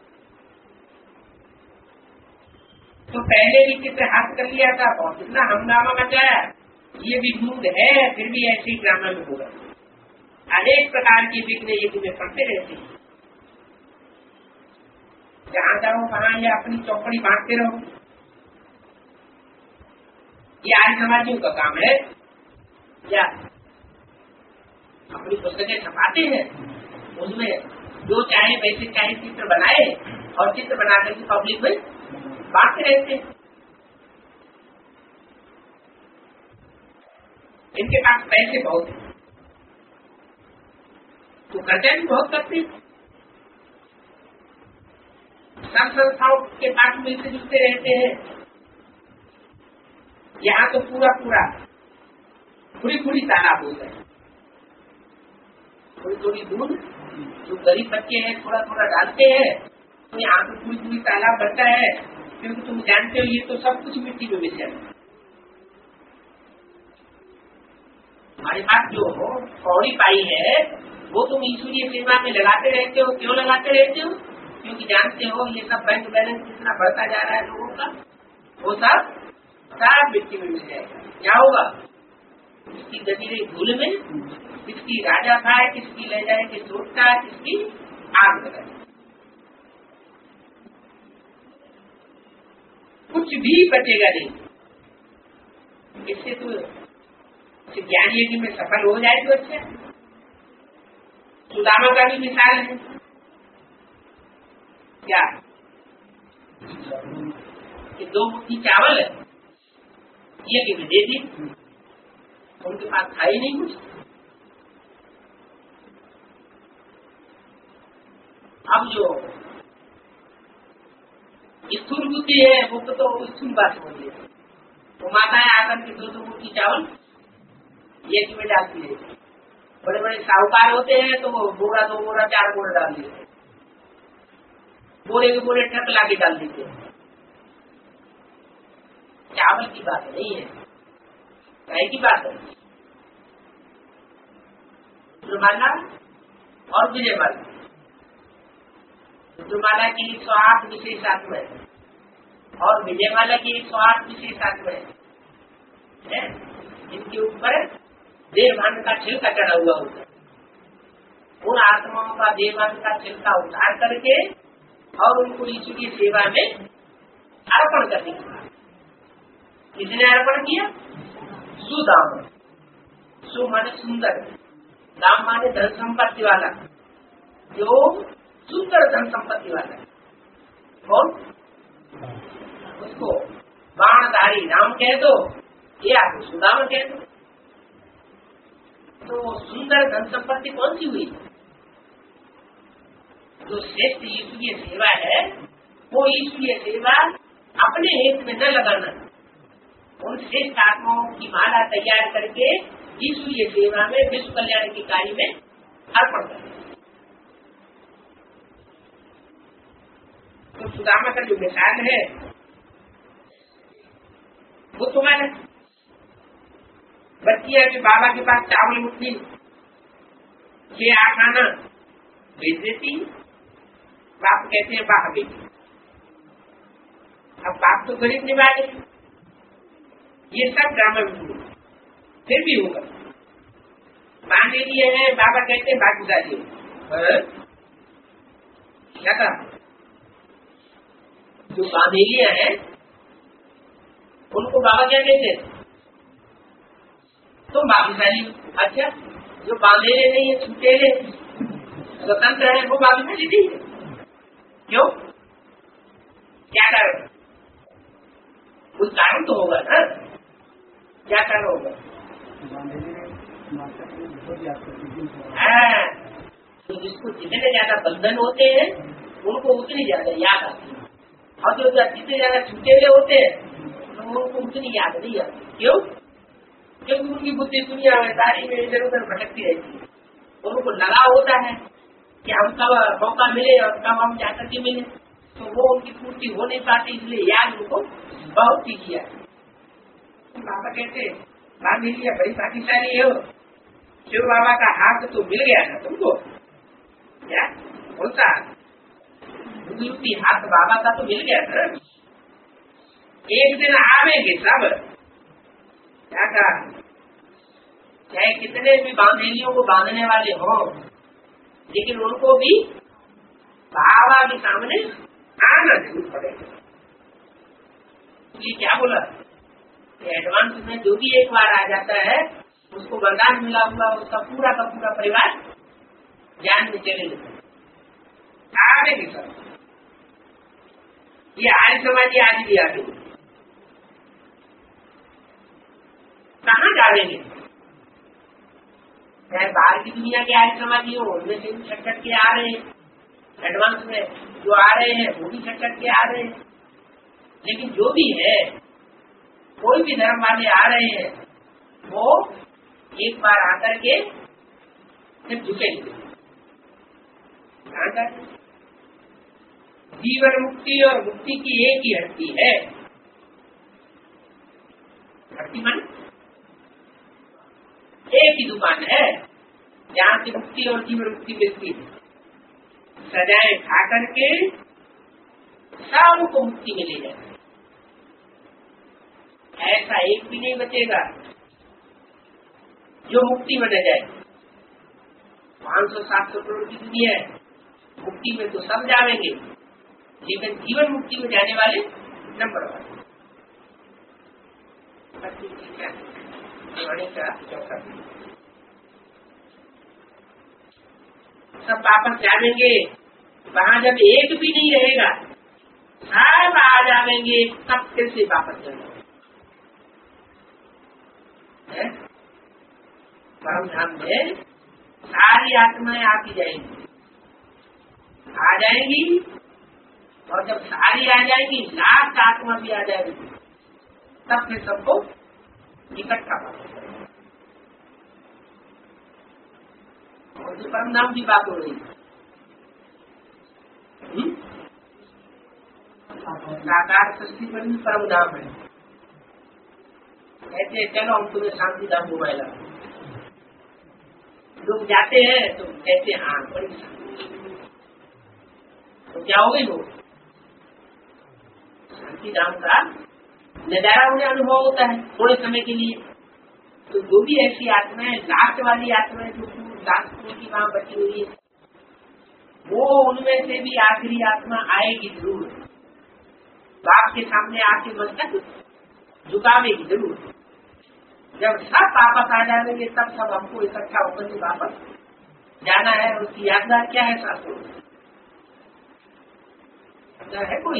तो पहले भी चित्र हाथ कर लिया था और कितना हंगामा मचाया। ये भी दूध है, फिर भी ऐसे ही ड्रामा में होगा। अनेक प्रकार की विघ्न युग में पड़ते रहते हैं। जहाँ जाओ वहाँ ये अपनी चौकड़ी बांटते रहो। ये आज समाजियों का काम है। क्या अपनी पुस्तकें छपाते हैं, उसमें जो चाहे वैसे चाहे चित्र बनाए और चित्र बना करके पब्लिक में बांटते रहते हैं। इनके पास पैसे बहुत हैं तो खर्चा भी बहुत करते हैं। सब संस्थाओं के पास मिलते जुलते रहते हैं यहाँ तो पूरा पूरा थोड़ी थोड़ी तालाब हो गए, थोड़ी थोड़ी दूध जो गरीब बच्चे हैं थोड़ा थोड़ा डालते हैं, तो यहाँ तो पूरी पूरी तालाब बनता है, क्योंकि तुम जानते हो ये तो सब कुछ मिट्टी में मिल जाता है। हमारे पास जो कौड़ी पाई है वो तुम ईश्वरीय सेवा में लगाते रहते हो। क्यों लगाते रहते हो? क्योंकि जानते हो ये सब बैंक बैलेंस जितना बढ़ता जा रहा है लोगों का, वो सब मिट्टी में मिल जाएगा। क्या होगा? किसकी गति रही धूल में, किसकी राजा खाए, किसकी ले जाए कि सोचता है, किसकी आग लगाए, कुछ भी बचेगा नहीं। इससे तो ज्ञान यज्ञ में सफल हो जाए तो अच्छा। सुदामा का भी मिसाल है क्या कि 2 मुट्ठी चावल यज्ञ में दे दी, उनके पास था ही नहीं कुछ। अब जो स्थूल बुद्धि है वो तो स्थूल बात हो रही है, वो माताएं आकर के 2 मुट्ठी चावल यज्ञ में डालती है। बड़े बड़े साहूकार होते हैं तो वो बोरा 2 बोरा 4 बोरा डाल देते, बोरे के बोरे ट्रक लाके डाल देते हैं। चावल की बात नहीं है, गाय की बात है। रुद्रमाला और विजयमाला, रुद्रमाला की 108 विशेष आत्मा है और विजयमाला की 108 विशेष आत्मा है। इनके ऊपर देवभान का छिलका चढ़ा हुआ होता है। उन आत्माओं का देवभान का छिलका उतार करके और उनको ईश्वरीय सेवा में अर्पण करने की बात। किसने अर्पण किया? सुदाम। सु माने सुंदर, दाम माने धन संपत्ति वाला, जो सुंदर धन संपत्ति वाला। कौन? उसको बाणधारी राम कह दो या सुदाम कह दो। तो सुंदर धन संपत्ति कौन सी हुई? जो श्रेष्ठ ईश्वरीय सेवा है, वो ईश्वरीय सेवा अपने हित में न लगाना, उन श्रेष्ठ आत्माओं की माला तैयार करके ईश्वरीय सेवा में विश्व कल्याण के कार्य में अर्पण करना। तो सुदामा का जो मिसाल है वो तुम्हारा बच्चियां के बाबा के पास चावल मुट्ठी 6-8 आना भेज देती, बाप कहते हैं बाप बेटी। अब बाप तो गरीब निवाले, ये सब ड्रामा में फिर भी होगा। बांधे लिए हैं, बाबा कहते हैं भागीदारी क्या था? जो बांधेलियां हैं उनको बाबा क्या कहते हैं? तुम भाग्यशाली। अच्छा, जो बांधेले नहीं है, छूटेले स्वतंत्र है, वो भाग्यशाली नहीं है। क्यों? क्या कारण? कुछ कारण तो होगा ना। क्या कारण होगा? हाँ, तो जिसको जितने ज्यादा बंधन होते हैं उनको उतनी ज्यादा याद आती है, और जो जितने ज्यादा छूटे हुए होते हैं तो उनको उतनी याद नहीं आती। क्यों? क्योंकि उनकी बुद्धि दुनिया में सारी में इधर उधर भटकती रहती है। उनको लगा होता है कि हम कब मौका मिले और कब हम जाकर के मिले, तो वो उनकी पूर्ति हो नहीं पाती, इसलिए याद उनको बहुत ही किया। बाबा कहते बांधी लिया, बड़ी भाग्यशाली हो, शिव बाबा का हाथ तो मिल गया ना तुमको। क्या बोलता? हाथ बाबा का तो मिल गया ना। एक दिन आवेंगे सब, क्या कहा? चाहे कितने भी बांधेलियों को बांधने वाले हो, लेकिन उनको भी बाबा के सामने आना जरूर पड़ेगा। ये क्या बोला? एडवांस में जो भी एक बार आ जाता है उसको वरदान मिला हुआ, उसका पूरा का पूरा परिवार ज्ञान में चले जाता है। आगे सर ये आर्य समाजी आज भी आ गई, कहाँ डालेंगे? चाहे बाहर की दुनिया के आर्य समाजी हो, उनमें से भी छटपट के आ रहे हैं, एडवांस में जो आ रहे हैं वो भी छटपट के आ रहे हैं। लेकिन जो भी है कोई भी धर्म वाले आ रहे हैं वो एक बार आकर के फिर झुकेंगे। जीवन मुक्ति और मुक्ति की एक ही हड्डी है। हड्डी मन एक ही दुकान है जहाँ से मुक्ति और जीवन मुक्ति मिलती है। सजाएं खा करके सबको मुक्ति मिले जाए, ऐसा एक भी नहीं बचेगा जो मुक्ति बन जाए। 500-700 करोड़ की दुनिया है, मुक्ति में तो सब जाएंगे, लेकिन जीवन मुक्ति में जाने वाले नंबर 1। का चौथा सब वापस जाएंगे, वहां जब एक भी नहीं रहेगा सब आ जाएंगे, सब फिर से वापस जाएंगे। परम धाम में सारी आत्माएं आती जाएंगी, आ जाएंगी, और जब सारी आ जाएगी लास्ट आत्मा भी आ जाएगी, तब फिर सबको इकट्ठा करें। और जो परम धाम की बात हो रही है, साकार सृष्टि पर भी परम धाम है। कहते हैं चलो हम तुम्हें शांति धाम घुमाएगा। लोग जाते हैं तो कहते हैं हाँ बड़ी शांति, तो क्या हो गई वो शांति धाम का नजारा उन्हें अनुभव होता है थोड़े समय के लिए। तो जो भी ऐसी आत्माएं, लास्ट वाली आत्माएं जो लास्ट की वहां बची हुई है, वो उनमें से भी आखिरी आत्मा आएगी जरूर, बाप के सामने आके मस्तक झुकावेगी जरूर। जब सब वापस आ जाएंगे तब सब हमको इकट्ठा होकर के वापस जाना है। उसकी यादगार क्या है शास्त्रों में? है कोई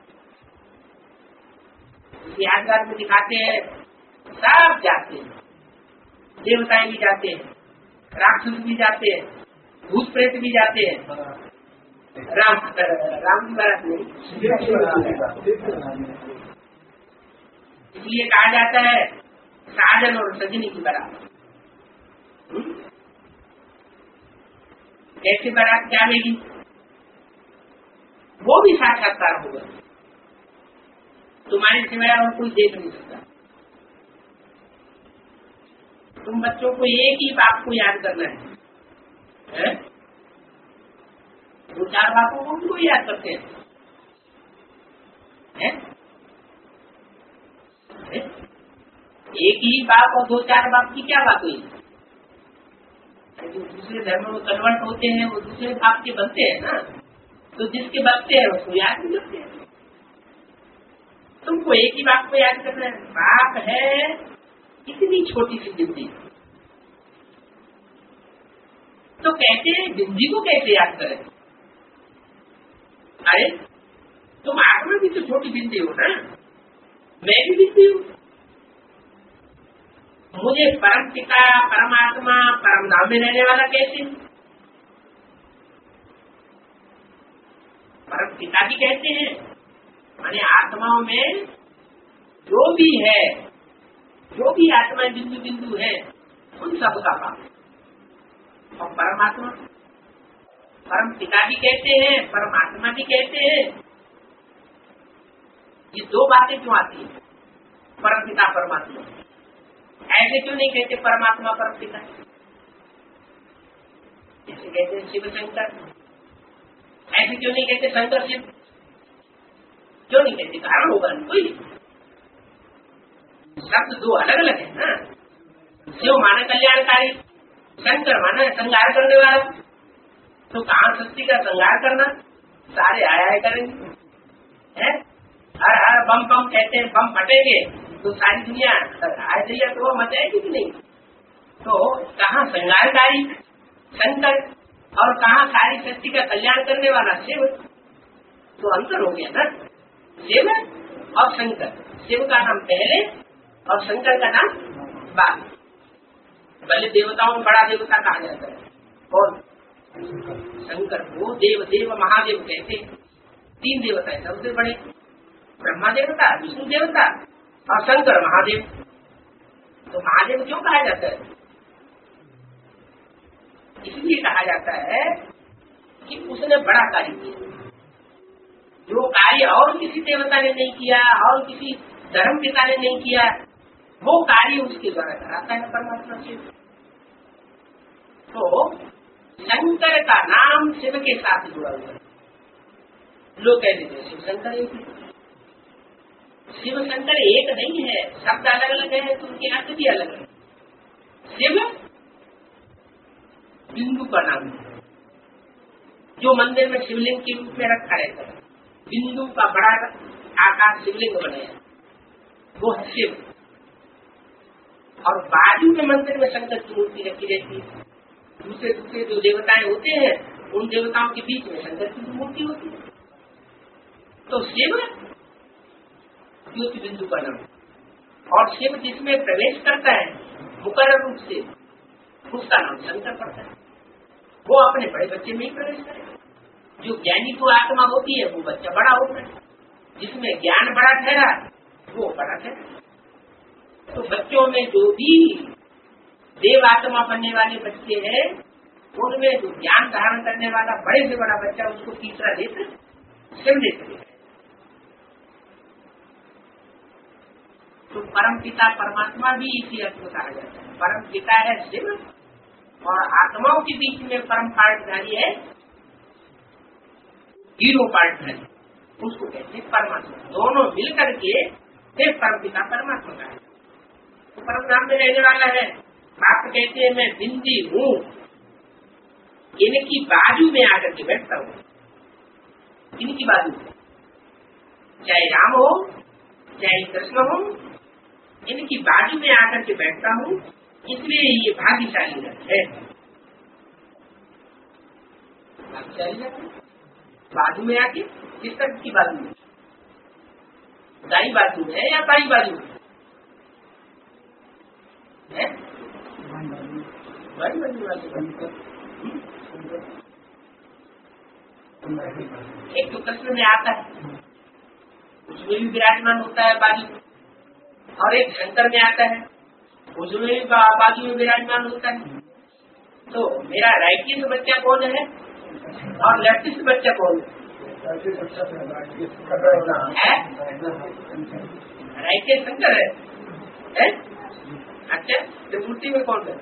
यादगार में दिखाते हैं, सब जाते हैं, देवताएं भी जाते हैं, राक्षस भी जाते हैं, भूत प्रेत भी जाते हैं। राम की बात नहीं, इसलिए कहा जाता है साजन और सजनी की बारात। कैसे बारात जाएगी? वो भी साक्षात्कार होगा, तुम्हारे सिवाय और कोई देख नहीं सकता। तुम बच्चों को एक ही बात को याद करना है? 2-4 बातों को उनको याद करते हैं, एक ही बात और 2-4 बात की क्या बात हुई? जो दूसरे धर्म में कन्वर्ट होते हैं वो दूसरे बाप के बनते हैं ना, तो जिसके बनते हैं उसको याद नहीं करते हैं। तुमको एक ही बात को याद करना है। बाप है इतनी छोटी सी जिंदगी, तो कहते हैं जिंदगी को कैसे याद करें? अरे तुम आत्मा भी तो छोटी जिंदगी हो ना, मैं भी जिंदगी हूँ। मुझे परम पिता, परमात्मा, परम धाम में रहने वाला कैसे? परम पिता भी कहते हैं, माने आत्माओं में जो भी है, जो भी आत्माएं बिंदु बिंदु है, उन सब का बाप। और परमात्मा, परम पिता भी कहते हैं, परमात्मा भी कहते हैं। ये दो बातें क्यों आती है? परम पिता परमात्मा, ऐसे क्यों नहीं कहते परमात्मा परम पिता? ऐसे कहते हैं शिव शंकर, ऐसे क्यों नहीं कहते शंकर शिव? क्यों नहीं कहते? कारण होगा कोई, शब्द दो अलग अलग है ना। शिव माने कल्याणकारी, शंकर माने संहार करने वाला। तो कहाँ सृष्टि का संहार करना? सारे आया करेंगे, है? हर हर बम बम कहते हैं, बम फटेंगे तो सारी दुनिया आ जाइए तो वो मचाएगी कि नहीं? तो कहाँ संहारकारी शंकर और कहाँ सारी सृष्टि का कल्याण करने वाला शिव? तो अंतर हो गया ना, शिव और शंकर। शिव का नाम पहले और शंकर का नाम बाद। पहले देवताओं में बड़ा देवता कहा जाता है कौन? शंकर को देव देव महादेव कहते। 3 देवता है सबसे बड़े, ब्रह्मा देवता, विष्णु देवता और शंकर महादेव। तो महादेव क्यों कहा जाता है? इसलिए कहा जाता है कि उसने बड़ा कार्य किया, जो कार्य और किसी देवता ने नहीं किया और किसी धर्म पिता ने नहीं किया, वो कार्य उसके द्वारा कराता है परमात्मा से। तो शंकर का नाम शिव के साथ जुड़ा हुआ है। लोग कहते हैं शिव शंकर एक है। शिव शंकर एक नहीं है, शब्द अलग अलग है तो उनके अर्थ भी अलग है। शिव बिंदु का नाम है, जो मंदिर में शिवलिंग के रूप में रखा रहता है। बिंदु का बड़ा आकार शिवलिंग बनाया, वो है शिव। और बाजू के मंदिर में शंकर की मूर्ति रखी रहती है। दूसरे दूसरे जो देवताएं होते हैं, उन देवताओं के बीच में शंकर की मूर्ति होती है। तो शिव ज्योति बिंदु का नाम, और शिव जिसमें प्रवेश करता है मुकर्रर रूप से, उसका नाम शंकर पड़ता है। वो अपने बड़े बच्चे में ही प्रवेश करे। जो ज्ञानी को आत्मा होती है वो बच्चा बड़ा होता है, जिसमें ज्ञान बड़ा ठहरा वो बड़ा ठहरा। तो बच्चों में जो भी देव आत्मा बनने वाले बच्चे हैं, उनमें जो ज्ञान धारण करने वाला बड़े से बड़ा बच्चा, उसको तीसरा नेत्र शिव नेत्र। तो परम पिता परमात्मा भी इसी अर्थ में कहा जाता है। परम पिता है शिव, और आत्माओं के बीच में परम पाठधारी है हीरो पाठधारी, उसको कहते हैं परमात्मा। दोनों मिलकर के फिर परम पिता परमात्मा का है। तो परम धाम में रहने वाला है। आप कहते हैं मैं बिंदी हूँ, इनकी बाजू में आकर के बैठता हूँ। इनकी बाजू में, चाहे राम हो चाहे कृष्ण हो, इनकी बाजू में आकर के बैठता हूँ, इसलिए ये भाग्यशाली है। भाग्यशाली है बाजू में आके, किस तरह की बाजू में? दाई बाजू में या बाई बाजू में है? बाई बाजू वाली। एक तो कृष्ण में आता है, उसमें भी विराजमान होता है बाजू, और एक शंकर में आता है, उसमें भी बाजू में विराजमान होता है। तो मेरा राइटिस्ट बच्चा कौन है और लेफ्टिस्ट बच्चा कौन है? राइटिस्ट शंकर है? अच्छा, तो मूर्ति में कौन है?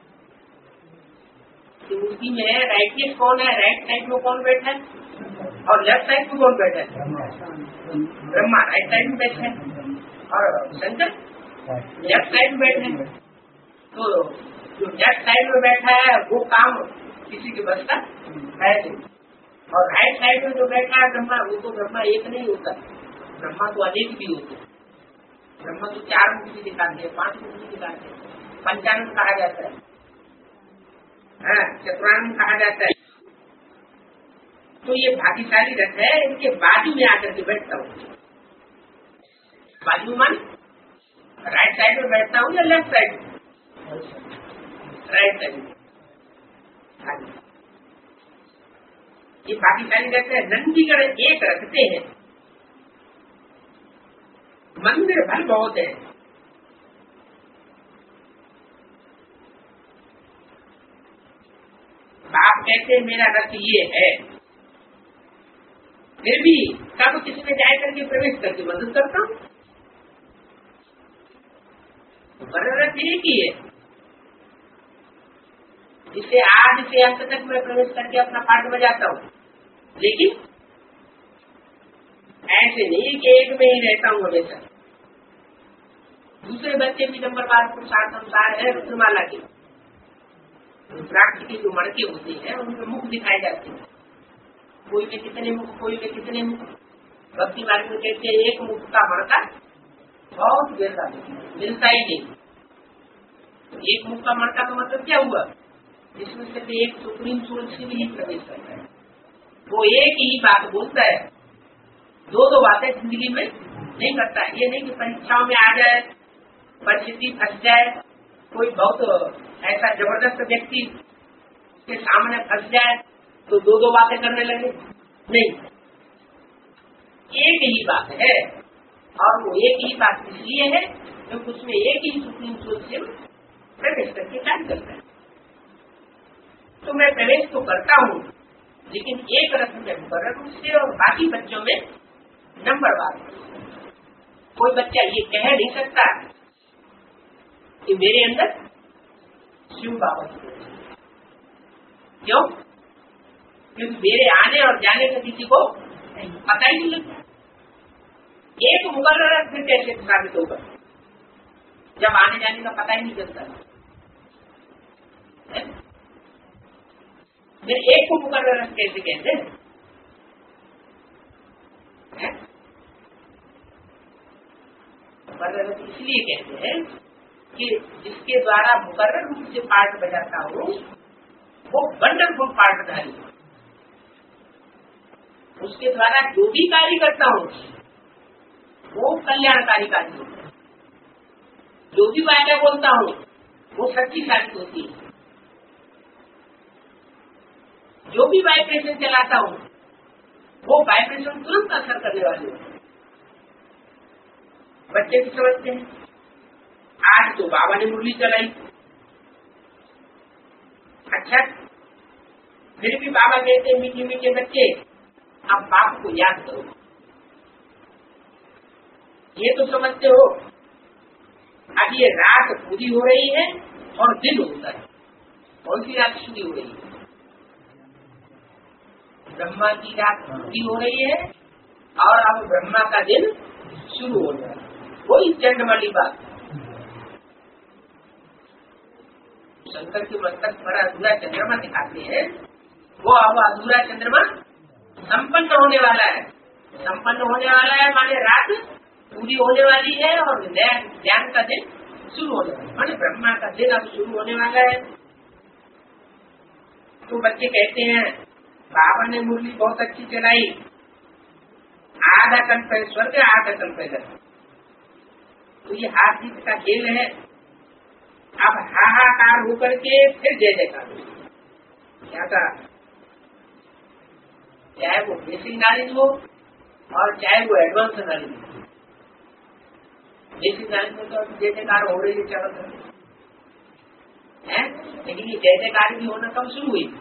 मूर्ति में राइटिस्ट कौन है? राइट साइड में कौन बैठा है और लेफ्ट साइड में कौन बैठा है? ब्रह्मा राइट साइड में बैठा है और शंकर लेफ्ट साइड में बैठे हैं। तो जो लेफ्ट साइड में बैठा है वो काम किसी के बस का है नहीं, और राइट साइड में जो बैठा है ब्रह्मा, वो तो ब्रह्मा एक नहीं होता, ब्रह्मा तो अनेक भी होते हैं। ब्रह्मा तो 4 मूर्ति दिखाते हैं, 5 मूर्ति दिखाते हैं, पंचानंद कहा जाता है, चतुरानंद कहा जाता है। तो ये भाग्यशाली रथ है, इनके बाजू में आकर के बैठता हूँ। बाजू मान राइट साइड में बैठता हूँ या लेफ्ट साइड में? राइट साइड में। ये भाग्यशाली रहते हैं। नंदीगढ़ एक रखते हैं, मंदिर भर बहुत है। बाप कहते हैं मेरा रथ ये है, फिर भी कब किसी में जाए करके प्रवेश करके मदद करता हूँ। रथ एक ही है, जिसे आज से अंत तक मैं प्रवेश करके अपना पाठ बजाता हूँ। लेकिन ऐसे नहीं कि एक में ही रहता हूँ हमेशा। दूसरे बच्चे भी नंबरवार पुरुषार्थ अनुसार है रुद्रमाला के, रुद्राक्ष के जो मड़के होते हैं उनके मुख दिखाए जाते हैं। कोई में कितने मुख, कोई में कितने मुख। भक्ति मार्ग में कहते हैं एक मुख का मड़का बहुत बेहतर मिलता ही नहीं। तो एक मुख का मड़का का मतलब क्या हुआ? जिसमें से एक सुप्रीम सोर्स से भी प्रवेश करता है, वो एक ही बात बोलता है, दो बातें जिंदगी में नहीं करता है। ये नहीं कि परीक्षाओं में आ जाए, परिस्थिति फंस जाए, कोई बहुत ऐसा जबरदस्त व्यक्ति के सामने फंस जाए तो दो बातें करने लगे। नहीं, एक ही बात है, और वो एक ही बात इसलिए है क्योंकि उसमें एक ही सुप्रीम सोर्स से प्रवेश करके कार्य करता है। तो मैं प्रवेश तो करता हूँ, लेकिन एक रस में मुकर्रर रूप से और बाकी बच्चों में नंबरवार। कोई बच्चा ये कह नहीं सकता कि मेरे अंदर शिव बाबा, क्यों? क्योंकि मेरे आने और जाने का किसी को पता ही नहीं लगता। एक मुकर्रर फिर कैसे साबित होगा जब आने जाने का पता ही नहीं चलता? फिर एक को मुकर्रर कैसे कहते हैं? मुकर्रर इसलिए कहते हैं कि जिसके द्वारा मुकर्रर रूप से पाठ बजाता हूँ वो वंडरफुल पाठधारी, उसके द्वारा जो भी कार्य करता हूँ वो कल्याणकारी कार्य होता है। जो भी बातें बोलता हूँ वो सच्ची साबित होती है। जो भी वाइब्रेशन चलाता हूँ वो वाइब्रेशन तुरंत असर करने वाले होते हैं। बच्चे भी समझते हैं। आज तो बाबा ने मुरली चलाई, अच्छा फिर भी बाबा कहते हैं मीठे मीठे बच्चे अब बाप को याद करो। ये तो समझते हो अब ये रात पूरी हो रही है और दिन होता है। कौन सी रात शुरू हो रही है? ब्रह्मा की रात पूरी हो रही है और अब ब्रह्मा का दिन शुरू हो रहा है। वही चंड वाली बात। शंकर के मस्तक पर अधूरा चंद्रमा दिखाते हैं, वो अब अधूरा चंद्रमा संपन्न होने वाला है। संपन्न होने वाला है माने रात पूरी होने वाली है और नया ज्ञान का दिन शुरू होने वाला है, माने ब्रह्मा का दिन अब शुरू होने वाला है। तो बच्चे कहते हैं बाबा ने मुरली बहुत अच्छी चलाई, आधा कल्प है स्वर्ग आधा कल्प है घर। तो ये हाथ जीत का खेल है। अब हाहाकार होकर के फिर जय जयकार क्या था, चाहे वो बेसिक नॉलेज हो और चाहे वो एडवांस नॉलेज हो। बेसिक नॉलेज में तो जय जयकार हो रही है चल है, लेकिन ये जय जयकार भी होना कब शुरू हुई?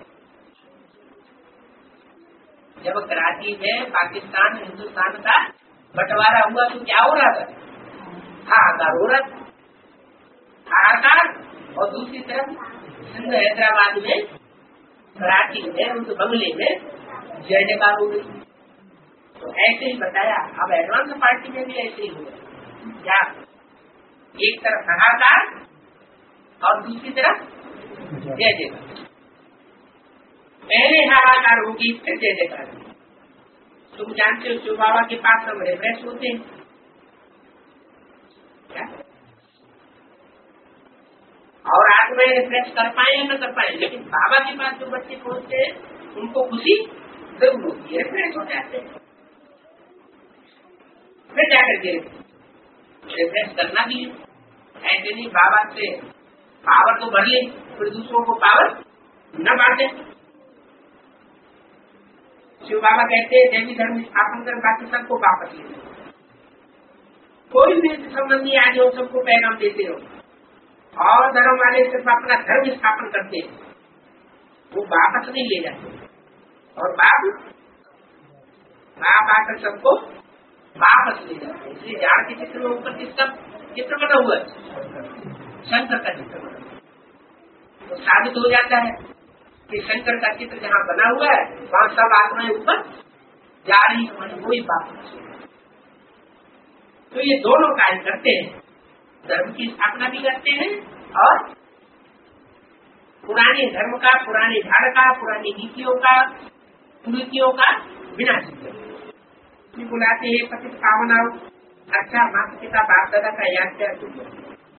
जब कराची में पाकिस्तान हिंदुस्तान का बंटवारा हुआ तो क्या हो रहा था? हाहाकार हो रहा था, हाहाकार। और दूसरी तरफ सिंध हैदराबाद में कराची में उस बंगले में जय जयकार हो गई। तो ऐसे ही बताया अब एडवांस पार्टी में भी ऐसे ही हुआ। क्या एक तरफ हाहाकार और दूसरी तरफ जय जयकार। पहले हाहाकार होगी फिर जय जयकार। तुम जानते हो शिव बाबा के पास हम रिफ्रेश होते हैं क्या? और आज में रिफ्रेश कर पाए या न कर पाए, लेकिन बाबा के पास जो बच्चे पहुंचते हैं उनको खुशी जरूर होती है, रिफ्रेश हो जाते हैं। फिर क्या करके रिफ्रेश करना भी है। ऐसे नहीं बाबा से पावर तो बढ़ ले फिर दूसरों को पावर न बांटे। शिव बाबा कहते हैं देवी धर्म स्थापन कर बाकी सबको वापस ले। कोई भी संबंधी आ जाओ सबको पैगाम देते हो और धर्म वाले सिर्फ अपना धर्म स्थापन करते हैं, वो वापस नहीं ले जाते। और बाप आकर सबको वापस ले जाते हैं। इसलिए झाड़ के चित्र में ऊपर किसका चित्र बना हुआ है? शंकर का चित्र बना। तो साबित हो जाता है कि शंकर का चित्र जहाँ बना हुआ है वहाँ सब आत्माएं ऊपर जा रही है, वही बात। तो ये दोनों कार्य करते हैं, धर्म की स्थापना भी करते हैं और पुराने धर्म का, पुराने झाड़ का, पुरानी नीतियों का, कुरीतियों का विनाश करते हैं। बुलाते हैं पतित पावन आओ। अच्छा माता पिता बाप दादा का याद क्या?